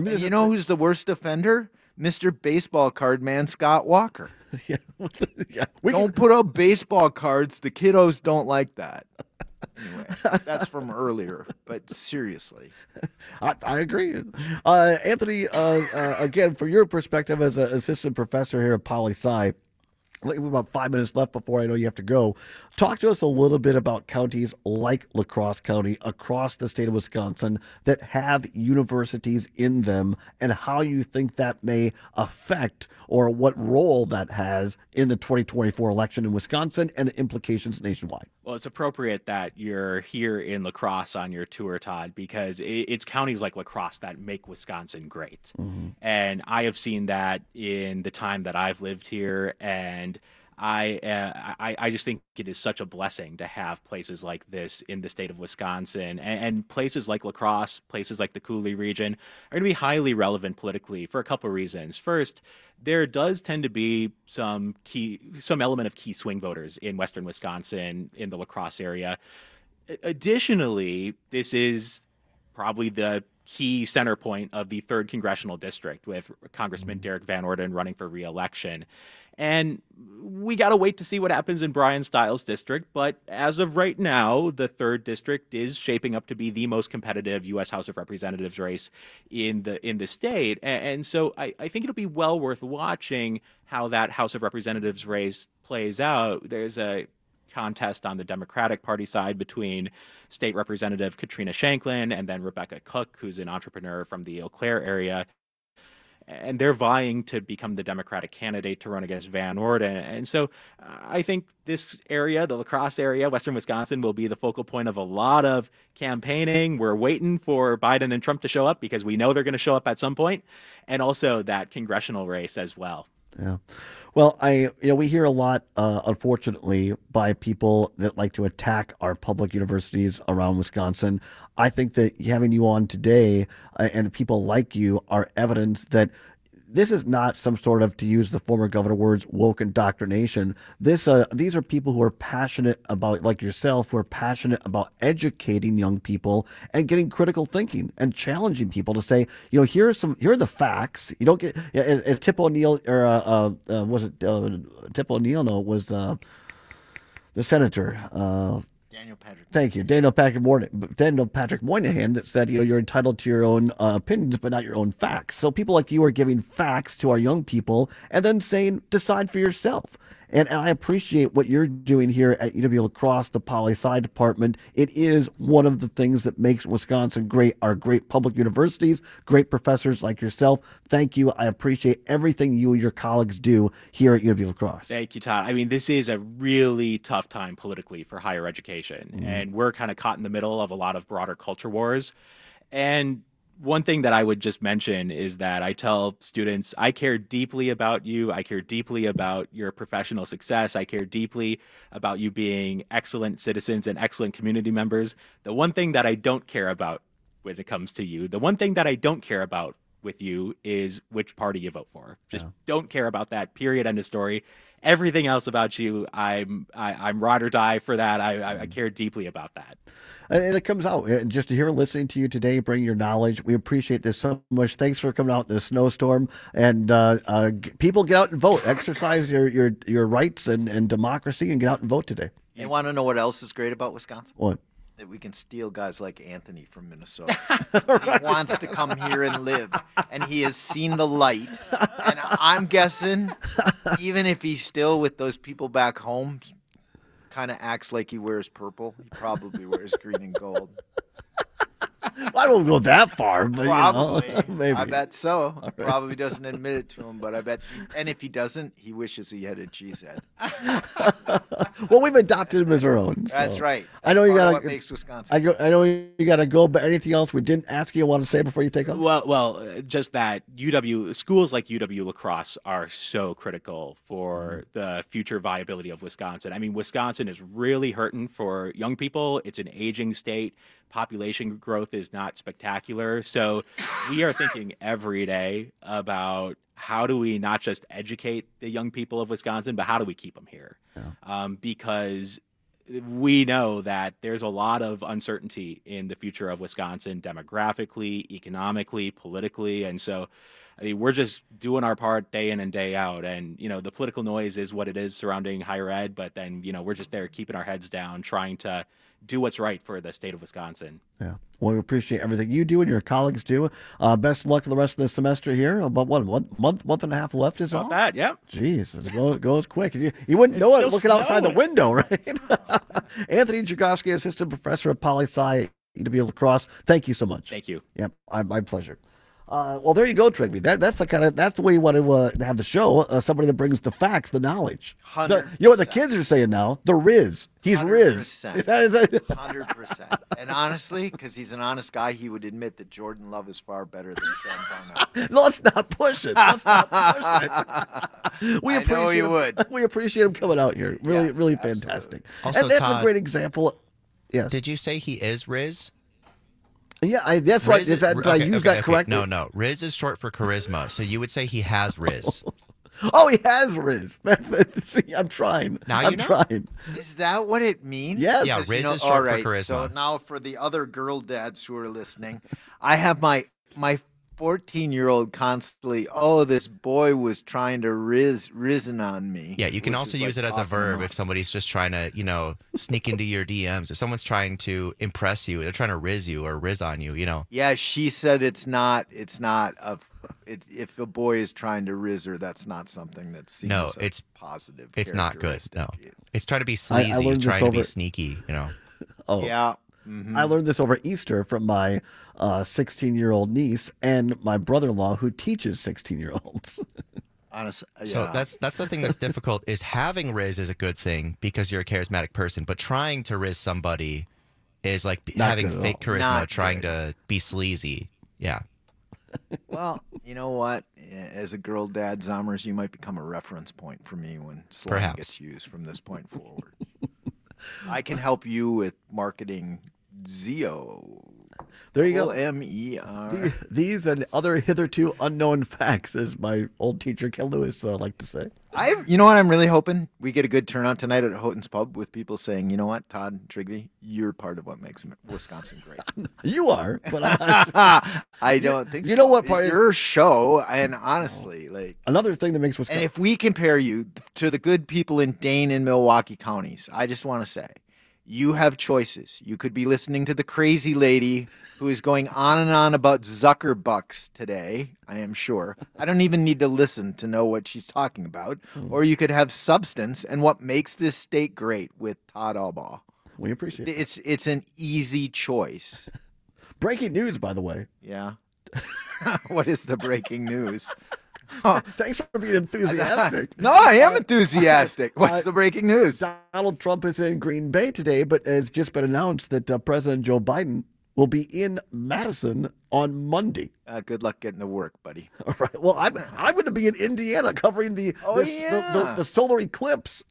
I mean, and you know who's the worst offender? Mister Baseball Card Man Scott Walker. yeah, yeah. Don't put up baseball cards. The kiddos don't like that. Anyway, that's from earlier, but seriously. I, I agree. Uh, Anthony, uh, uh, again, from your perspective as an assistant professor here at Poli-Sci, we have about five minutes left before I know you have to go. Talk to us a little bit about counties like La Crosse County across the state of Wisconsin that have universities in them and how you think that may affect or what role that has in the twenty twenty-four election in Wisconsin and the implications nationwide. Well, it's appropriate that you're here in La Crosse on your tour, Todd, because it's counties like La Crosse that make Wisconsin great. Mm-hmm. And I have seen that in the time that I've lived here, and I, uh, I I just think it is such a blessing to have places like this in the state of Wisconsin, and, and places like La Crosse, places like the Coulee region are going to be highly relevant politically for a couple of reasons. First, there does tend to be some key, some element of key swing voters in Western Wisconsin in the La Crosse area. Additionally, this is probably the key center point of the third congressional district with Congressman Derek Van Orden running for re-election. And we got to wait to see what happens in Brian Stiles' district. But as of right now, the third district is shaping up to be the most competitive U S House of Representatives race in the in the state. And, and so I, I think it'll be well worth watching how that House of Representatives race plays out. There's a contest on the Democratic Party side between State Representative Katrina Shanklin and then Rebecca Cook, who's an entrepreneur from the Eau Claire area. And they're vying to become the Democratic candidate to run against Van Orden. And so uh, I think this area, the La Crosse area, Western Wisconsin, will be the focal point of a lot of campaigning. We're waiting for Biden and Trump to show up because we know they're going to show up at some point, and also that congressional race as well. Yeah. Well, I you know we hear a lot, uh, unfortunately, by people that like to attack our public universities around Wisconsin. I think that having you on today uh, and people like you are evidence that this is not some sort of, to use the former governor words, woke indoctrination. This, uh, these are people who are passionate about, like yourself, who are passionate about educating young people and getting critical thinking and challenging people to say, you know, here are some, here are the facts. You don't get, if, if Tip O'Neill or uh, uh, uh, was it uh, Tip O'Neill? No, it was uh, the senator. Uh, Daniel Patrick. Thank you, Daniel Patrick Moynihan. Daniel Patrick Moynihan that said, you know, you're entitled to your own uh, opinions, but not your own facts. So people like you are giving facts to our young people and then saying, decide for yourself. And, and I appreciate what you're doing here at U W La Crosse, the Poli-Sci department. It is one of the things that makes Wisconsin great, our great public universities, great professors like yourself. Thank you. I appreciate everything you and your colleagues do here at U W La Crosse. Thank you, Todd. I mean, this is a really tough time politically for higher education, mm-hmm. and we're kind of caught in the middle of a lot of broader culture wars. And one thing that I would just mention is that I tell students, I care deeply about you. I care deeply about your professional success. I care deeply about you being excellent citizens and excellent community members. The one thing that I don't care about when it comes to you, the one thing that I don't care about with you is which party you vote for. Just yeah. don't care about that, period, end of story. Everything else about you, I'm I, I'm ride or die for that. I, I, I care deeply about that. And it comes out. And just to hear listening to you today, bring your knowledge. We appreciate this so much. Thanks for coming out in the snowstorm. And uh, uh, people, get out and vote. Exercise your your, your rights and, and democracy and get out and vote today. You want to know what else is great about Wisconsin? What? That we can steal guys like Anthony from Minnesota. He wants to come here and live, and he has seen the light. And I'm guessing, even if he's still with those people back home, kind of acts like he wears purple, he probably wears green and gold. I don't go that far, but probably. You know, maybe. I bet so. Right. Probably doesn't admit it to him, but I bet. And if he doesn't, he wishes he had a cheese head. Well, we've adopted him as our own. So. That's right. That's I know you got what makes Wisconsin. I, go, I know you got to go, but anything else we didn't ask you, want to say before you take off? Well, well, just that U W schools like U W La Crosse are so critical for the future viability of Wisconsin. I mean, Wisconsin is really hurting for young people. It's an aging state. Population growth is not spectacular. So we are thinking every day about how do we not just educate the young people of Wisconsin, but how do we keep them here? Yeah. Um, because we know that there's a lot of uncertainty in the future of Wisconsin demographically, economically, politically. And so, I mean, we're just doing our part day in and day out. And, you know, the political noise is what it is surrounding higher ed. But then, you know, we're just there keeping our heads down, trying to do what's right for the state of Wisconsin. Yeah. Well, we appreciate everything you do and your colleagues do. Uh, best of luck for the rest of the semester here. About what, one month, month and a half left is all? About that, yeah. Jeez, it goes, goes quick. You, you wouldn't It's know it still looking outside the snowing. window, right? Anthony Jagoski, Assistant Professor of Poli-Sci, E W Lacrosse. Thank you so much. Thank you. Yep, my, my pleasure. Uh, well, there you go, Trigby. That, that's the kind of that's the way you want to, uh, to have the show. Uh, somebody that brings the facts, the knowledge. The, you know what the kids are saying now? The Riz. He's Riz. one Is that- is that- one hundred percent. And honestly, because he's an honest guy, he would admit that Jordan Love is far better than Sam Darnold. Let's not push it. Let's not push it. We I know appreciate he him- would. We appreciate him coming out here. Really, really fantastic. Also, and that's Todd, a great example. Yes. Did you say he is Riz? Yeah, I, that's right. Riz Is that, did I okay, use okay, that okay. correctly? No, no. Riz is short for charisma, so you would say he has Riz. Oh, he has Riz. That, that, see, I'm trying. Now I'm you know. trying. Is that what it means? Yes. Yeah, Because, Riz you know, is short all for right, charisma. So now for the other girl dads who are listening, I have my my fourteen-year-old constantly, oh, this boy was trying to riz risen on me. Yeah, you can which also is use like it as a off and verb on. if somebody's just trying to, you know, sneak into your D Ms. If someone's trying to impress you, they're trying to riz you or riz on you, you know. Yeah, she said it's not. It's not a. It, if a boy is trying to riz her, that's not something that's seen No, as a it's positive. It's not good. characteristic. No, it's trying to be I- I sleazy, learned this trying to be over- sneaky, you know. Oh, Yeah. Mhm. I learned this over Easter from my sixteen-year-old niece and my brother-in-law who teaches sixteen-year-olds. Honestly, So yeah. that's that's the thing that's difficult is having riz is a good thing because you're a charismatic person, but trying to riz somebody is like Not having good at fake all. charisma, Not trying good. to be sleazy. Yeah. Well, you know what? As a girl dad, Zommers, you might become a reference point for me when slang Perhaps. gets used from this point forward. I can help you with marketing Zeo. There you go. M E R. The- These and other hitherto unknown facts, as my old teacher Ken Lewis uh, liked to say. I, you know what? I'm really hoping we get a good turnout tonight at Houghton's Pub with people saying, you know what, Todd Trigby, you're part of what makes Wisconsin great. You are, but I, I don't think You so. know what part- Your show, and honestly, like, another thing that makes and Wisconsin. if we compare you to the good people in Dane and Milwaukee counties, I just want to say, you have choices. You could be listening to the crazy lady who is going on and on about Zuckerbucks today, I am sure. I don't even need to listen to know what she's talking about. Or you could have substance and what makes this state great with Todd Albaugh. We appreciate it. It's it's an easy choice. Breaking news, by the way. Yeah. What is the breaking news? Thanks for being enthusiastic. No, I am enthusiastic. What's Uh, the breaking news? Donald Trump is in Green Bay today, but it's just been announced that uh, President Joe Biden will be in Madison on Monday. Uh, good luck getting to work, buddy. All right. Well, I'm I'm going to be in Indiana covering the Oh, this- yeah. the, the, the solar eclipse.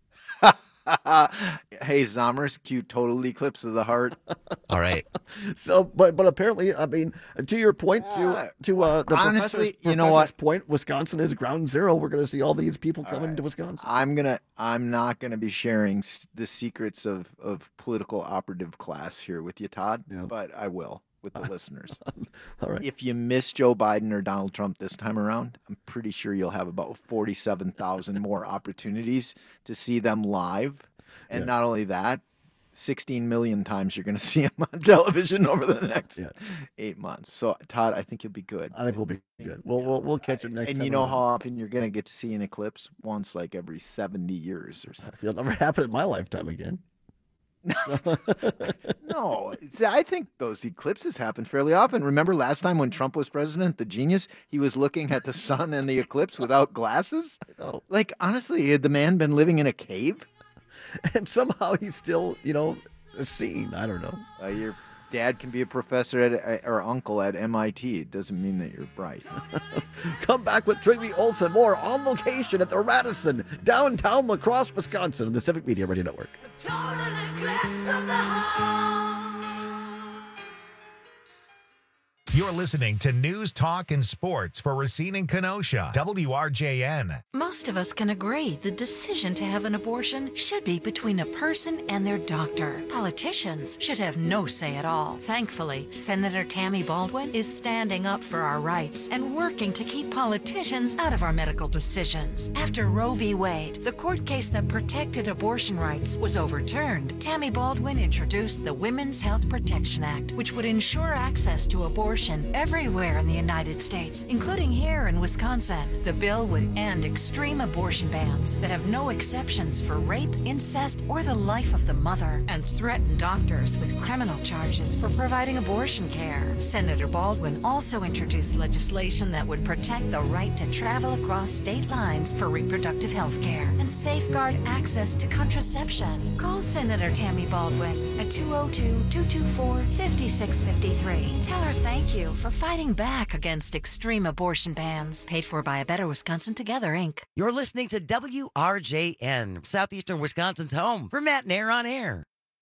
Hey, Zommers, cute total eclipse of the heart. All right. So, but but apparently, I mean, to your point, to to uh, the honestly, professor's- you know professor's what? point, Wisconsin is ground zero. We're going to see all these people coming to Wisconsin. I'm gonna. I'm not gonna be sharing s- the secrets of of political operative class here with you, Todd. But I will with the listeners. All right. If you miss Joe Biden or Donald Trump this time around, I'm pretty sure you'll have about forty-seven thousand more opportunities to see them live. And Yeah. not only that, sixteen million times you're going to see them on television over the next eight months. So, Todd, I think you'll be good. I think we'll be good. We'll we'll, we'll catch it next And time. you know around. how often you're going to get to see an eclipse? Once like every seventy years or something. It'll never happen in my lifetime again. No, see, I think those eclipses happen fairly often. Remember last time when Trump was president, the genius, he was looking at the sun and the eclipse without glasses? Like, honestly, had the man been living in a cave? And somehow he's still, you know, seen. I don't know. Uh, your dad can be a professor at, or uncle at M I T. It doesn't mean that you're bright. Come back with Trigby Olson more on location at the Radisson, downtown La Crosse, Wisconsin, on the Civic Media Radio Network. You're listening to News, Talk, and Sports for Racine and Kenosha. W R J N. Most of us can agree the decision to have an abortion should be between a person and their doctor. Politicians should have no say at all. Thankfully, Senator Tammy Baldwin is standing up for our rights and working to keep politicians out of our medical decisions. After Roe v. Wade, the court case that protected abortion rights, was overturned, Tammy Baldwin introduced the Women's Health Protection Act, which would ensure access to abortion everywhere in the United States, including here in Wisconsin. The bill would end extreme abortion bans that have no exceptions for rape, incest, or the life of the mother, and threaten doctors with criminal charges for providing abortion care. Senator Baldwin also introduced legislation that would protect the right to travel across state lines for reproductive health care and safeguard access to contraception. Call Senator Tammy Baldwin at two oh two, two two four, five six five three. Tell her thank you for fighting back against extreme abortion bans. Paid for by A Better Wisconsin Together, Incorporated. You're listening to W R J N, Southeastern Wisconsin's home for Matt Nair on Air.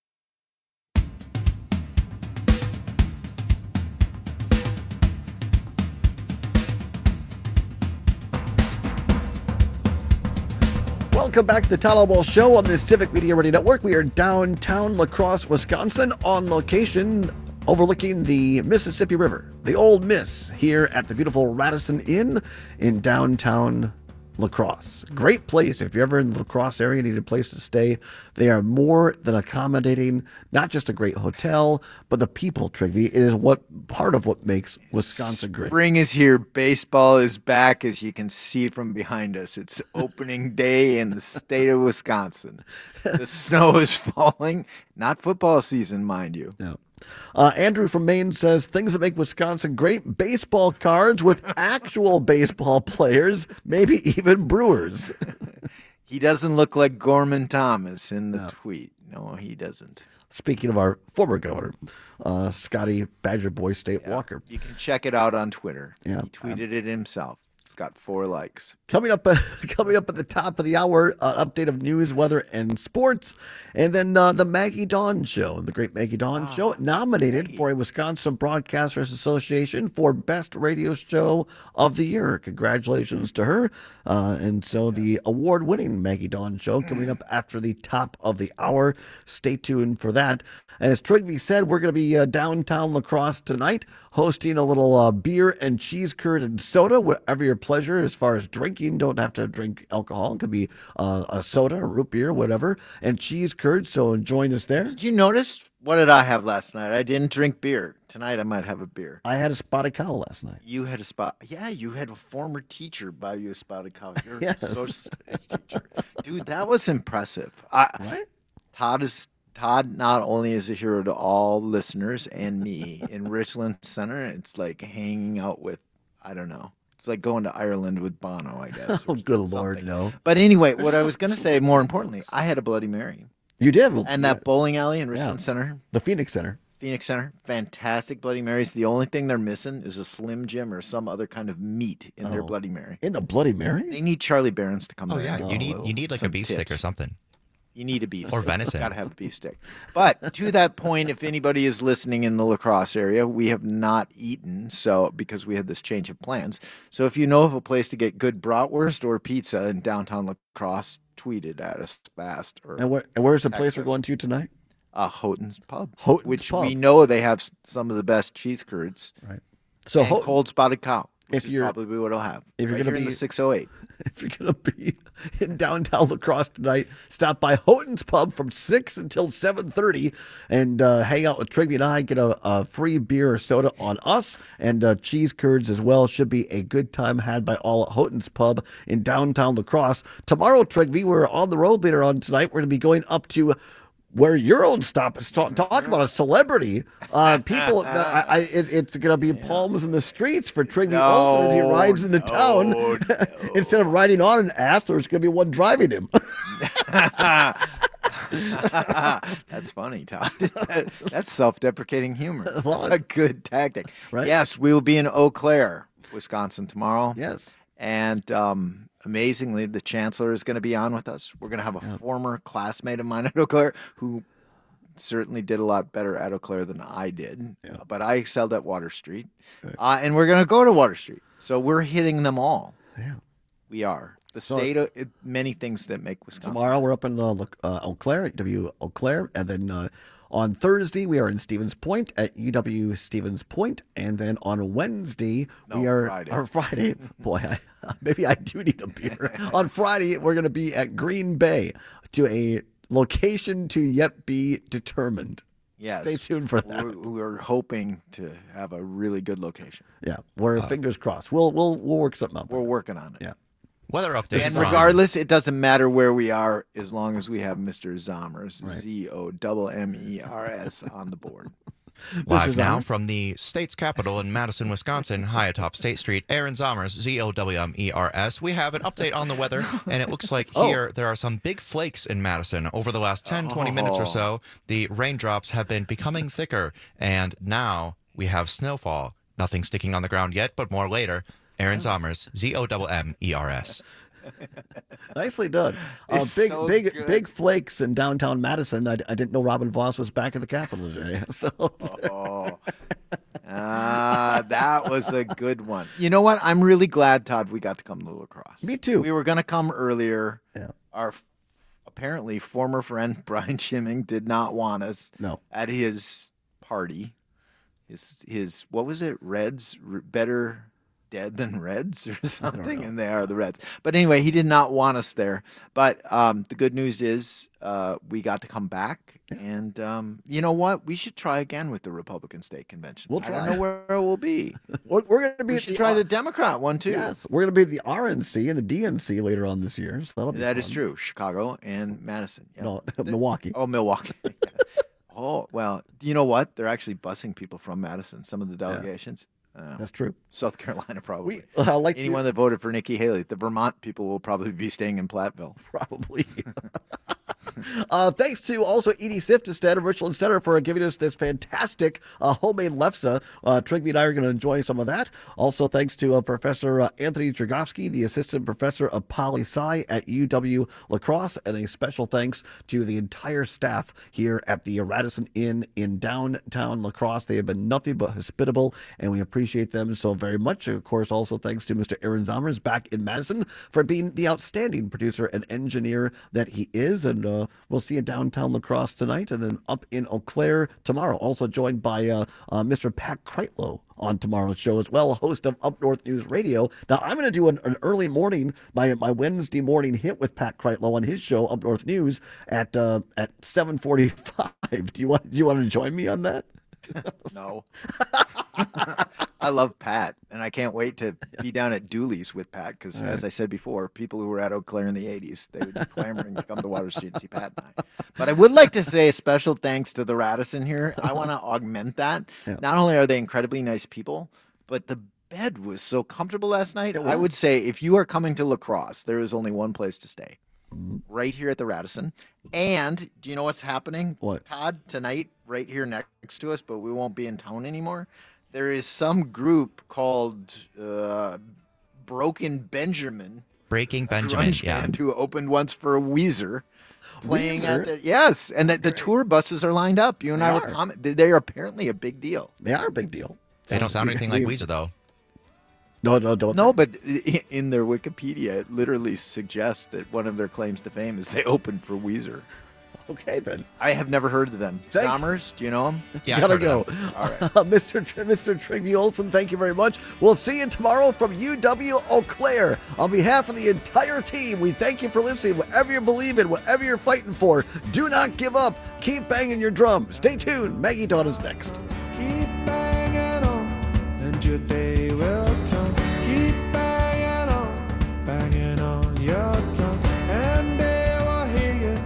Welcome back to the Todd Ball Show on the Civic Media Radio Network. We are downtown La Crosse, Wisconsin, on location overlooking the Mississippi River, the Old Miss, here at the beautiful Radisson Inn in downtown La Crosse. Great place. If you're ever in the La Crosse area and need a place to stay, they are more than accommodating. Not just a great hotel, but the people, Trigby. It is what part of what makes Wisconsin great. Spring is here. Baseball is back, as you can see from behind us. It's opening day in the state of Wisconsin. The snow is falling. Not football season, mind you. No. Uh, Andrew from Maine says, things that make Wisconsin great, baseball cards with actual baseball players, maybe even Brewers. He doesn't look like Gorman Thomas in the No. tweet. No, he doesn't. Speaking of our former governor, uh, Scotty Badger Boy State Yeah. Walker. You can check it out on Twitter. Yeah. He tweeted it himself. It's got four likes. Coming up, uh, coming up at the top of the hour, uh, update of news, weather, and sports, and then uh, the Maggie Dawn Show, the Great Maggie Dawn Ah, Show, nominated for a Wisconsin Broadcasters Association for Best Radio Show of the Year. Congratulations to her! Uh, and so the award-winning Maggie Dawn Show coming up after the top of the hour. Stay tuned for that. And as Trigby said, we're going to be uh, downtown La Crosse tonight, hosting a little uh, beer and cheese curd and soda, whatever your pleasure as far as drinking. Don't have to drink alcohol. It could be uh, a soda, a root beer, whatever, and cheese curd. So join us there. Did you notice? What did I have last night? I didn't drink beer. Tonight I might have a beer. I had a spotted cow last night. You had a spot. Yeah, you had a former teacher buy you a spotted cow. You're Yes. a social studies teacher. Dude, that was impressive. I, right? Todd is Todd not only is a hero to all listeners and me in Richland Center, it's like hanging out with, I don't know. It's like going to Ireland with Bono, I guess. Oh, good Lord, no. But anyway, what I was going to say, more importantly, I had a Bloody Mary. You did? And that bowling alley in Richland Yeah. Center. The Phoenix Center. Phoenix Center, fantastic Bloody Marys. The only thing they're missing is a Slim Jim or some other kind of meat in their Oh. Bloody Mary. In the Bloody Mary? They need Charlie Barons to come Oh there. yeah, and give you them a need little- you need like a some beef stick tips. or something. You need a beef Or stick. venison. Got to have a beef stick. But to that point, if anybody is listening in the La Crosse area, we have not eaten, so because we had this change of plans. So if you know of a place to get good bratwurst or pizza in downtown La Crosse, tweet it at us fast. Or And, where, and where's the text place we're us. going to tonight? Uh, Houghton's Pub. Houghton's which Pub. we know they have s- some of the best cheese curds. Right. So and Houghton- cold spotted cow. Which If is you're- probably what it'll have. if you're right gonna here in be- the six oh eight. If you're going to be in downtown La Crosse tonight, stop by Houghton's Pub from six until seven thirty and uh, hang out with Trigby and I. Get a, a free beer or soda on us and uh, cheese curds as well. Should be a good time had by all at Houghton's Pub in downtown La Crosse. Tomorrow, Trigby, we're on the road later on tonight. We're going to be going up to where your own stop is. Talk, talk about a celebrity. Uh, people, I, I, it, it's going to be palms in the streets for Trigby Olsen as he rides into town. Instead of riding on an ass, there's going to be one driving him. That's funny, Todd. That's self-deprecating humor. Well, That's a good tactic. right? Yes, we will be in Eau Claire, Wisconsin tomorrow. Yes. And um, amazingly, the chancellor is going to be on with us. We're going to have a former classmate of mine at Eau Claire who certainly did a lot better at Eau Claire than I did, yeah. uh, but I excelled at Water Street. Right. Uh, and we're going to go to Water Street. So we're hitting them all. Yeah. We are. The So- state, of, it, many things that make Wisconsin. Tomorrow we're up in uh, uh, Eau Claire, at W Eau Claire, and then uh, on Thursday we are in Stevens Point at U W Stevens Point, and then on Wednesday No, we are Friday. or Friday. Boy, I, maybe I do need a beer. On Friday we're going to be at Green Bay to a location to yet be determined. Yes. Stay tuned for that. We're, we're hoping to have a really good location. Yeah, we're Uh, fingers crossed. We'll we'll we'll work something out. We're working on it. Yeah. Weather update. And from- regardless, it doesn't matter where we are as long as we have Mister Zommers, Z O M M E R S, on the board. Live now from the state's capital in Madison, Wisconsin, high atop State Street, Aaron Zommers, Z O W M E R S. We have an update on the weather, and it looks like Oh. here there are some big flakes in Madison. Over the last ten, twenty minutes or so, the raindrops have been becoming thicker, and now we have snowfall. Nothing sticking on the ground yet, but more later. Aaron Zommers, Z O W M E R S. Nicely done. Uh, It's big, so big, good. big flakes in downtown Madison. I, I didn't know Robin Voss was back in the Capitol today. So, Oh, ah, that was a good one. You know what? I'm really glad, Todd, we got to come to La Crosse. Me too. We were going to come earlier. Yeah. Our f- apparently former friend Brian Schimming did not want us No. at his party. His his what was it? Reds R- better dead than Reds or something, and they are the Reds. But anyway, he did not want us there. But um, the good news is uh, we got to come back, and um, you know what? We should try again with the Republican State Convention. We'll I try. don't know where it will be. we're, we're going to be We at should the, try the Democrat one too. Yes, we're going to be at the R N C and the D N C later on this year. So that'll be That is fun. true. Chicago and Madison. Yeah. No, Milwaukee. Oh, Milwaukee. Oh, well, you know what? They're actually busing people from Madison, some of the delegations. Uh, That's true. South Carolina, probably. We, I like Anyone that voted for Nikki Haley. The Vermont people will probably be staying in Platteville. Probably. Uh, thanks to also Edie Siftenstead of Richland Center for giving us this fantastic uh, homemade lefse. Uh, Trigby and I are going to enjoy some of that. Also, thanks to uh, Professor uh, Anthony Dragowski, the Assistant Professor of Poli-Sci at U W La Crosse, and a special thanks to the entire staff here at the Radisson Inn in downtown La Crosse. They have been nothing but hospitable, and we appreciate them so very much. Of course, also thanks to Mister Aaron Zommers back in Madison for being the outstanding producer and engineer that he is, and uh, we'll see you downtown La Crosse tonight, and then up in Eau Claire tomorrow. Also joined by uh, uh, Mister Pat Kreitlow on tomorrow's show as well, host of Up North News Radio. Now, I'm going to do an, an early morning, my my Wednesday morning hit with Pat Kreitlow on his show, Up North News, at uh, at seven forty-five. Do you want do you want to join me on that? No. I love Pat, and I can't wait to be down at Dooley's with Pat because, All right. as I said before, people who were at Eau Claire in the eighties, they would be clamoring to come to Water Street and see Pat and I. But I would like to say a special thanks to the Radisson here. I want to augment that. Yeah. Not only are they incredibly nice people, but the bed was so comfortable last night. I would say if you are coming to La Crosse, there is only one place to stay. Right here at the Radisson. And do you know what's happening? What? Todd, tonight, right here next to us, but we won't be in town anymore. There is some group called uh, Broken Benjamin. Breaking a Benjamin, grunge yeah. band who opened once for Weezer. Playing Weezer? at the, yes, and the, the tour buses are lined up. You and They I were are. comment. They are apparently a big deal. They are a big deal. They don't sound anything like We- Weezer, though. No, no, don't. No, but i- in their Wikipedia, it literally suggests that one of their claims to fame is they opened for Weezer. Okay, then. I have never heard of them. Thank- Zommers, do you know them? Yeah, I've Gotta heard go. of them. All right. Mister Tr- Mister Trigby Olson, thank you very much. We'll see you tomorrow from U W Eau Claire. On behalf of the entire team, we thank you for listening. Whatever you believe in, whatever you're fighting for, do not give up. Keep banging your drum. Stay tuned. Maggie Dawn is next. Keep banging on, and your day will come. Keep banging on, banging on your drum, and they will hear you.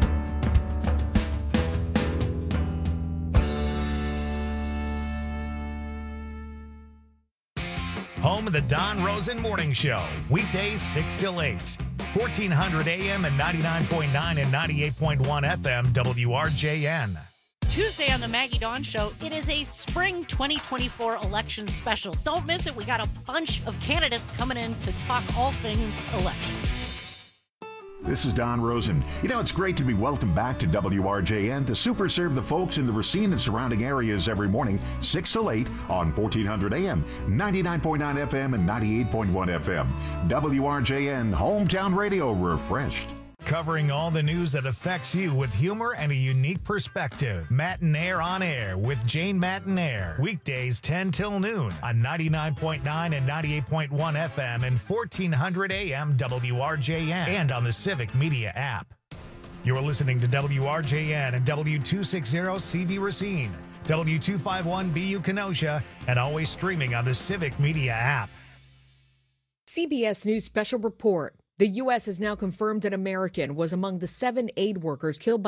Home of the Don Rosen Morning Show, weekdays six till eight. fourteen hundred A M and ninety-nine point nine and ninety-eight point one F M W R J N. Tuesday on the Maggie Dawn Show, it is a spring twenty twenty-four election special. Don't miss it. We got a bunch of candidates coming in to talk all things election. This is Don Rosen. You know, it's great to be welcomed back to W R J N to super serve the folks in the Racine and surrounding areas every morning, six till eight on fourteen hundred A M, ninety-nine point nine F M, and ninety-eight point one F M. W R J N, hometown radio refreshed. Covering all the news that affects you with humor and a unique perspective. Matinaire on Air with Jane Matinaire. Weekdays ten till noon on ninety-nine point nine and ninety-eight point one F M and fourteen hundred A M W R J N and on the Civic Media app. You're listening to W R J N and W two sixty C V Racine, W two fifty-one B U Kenosha, and always streaming on the Civic Media app. C B S News Special Report. The U S has now confirmed an American was among the seven aid workers killed by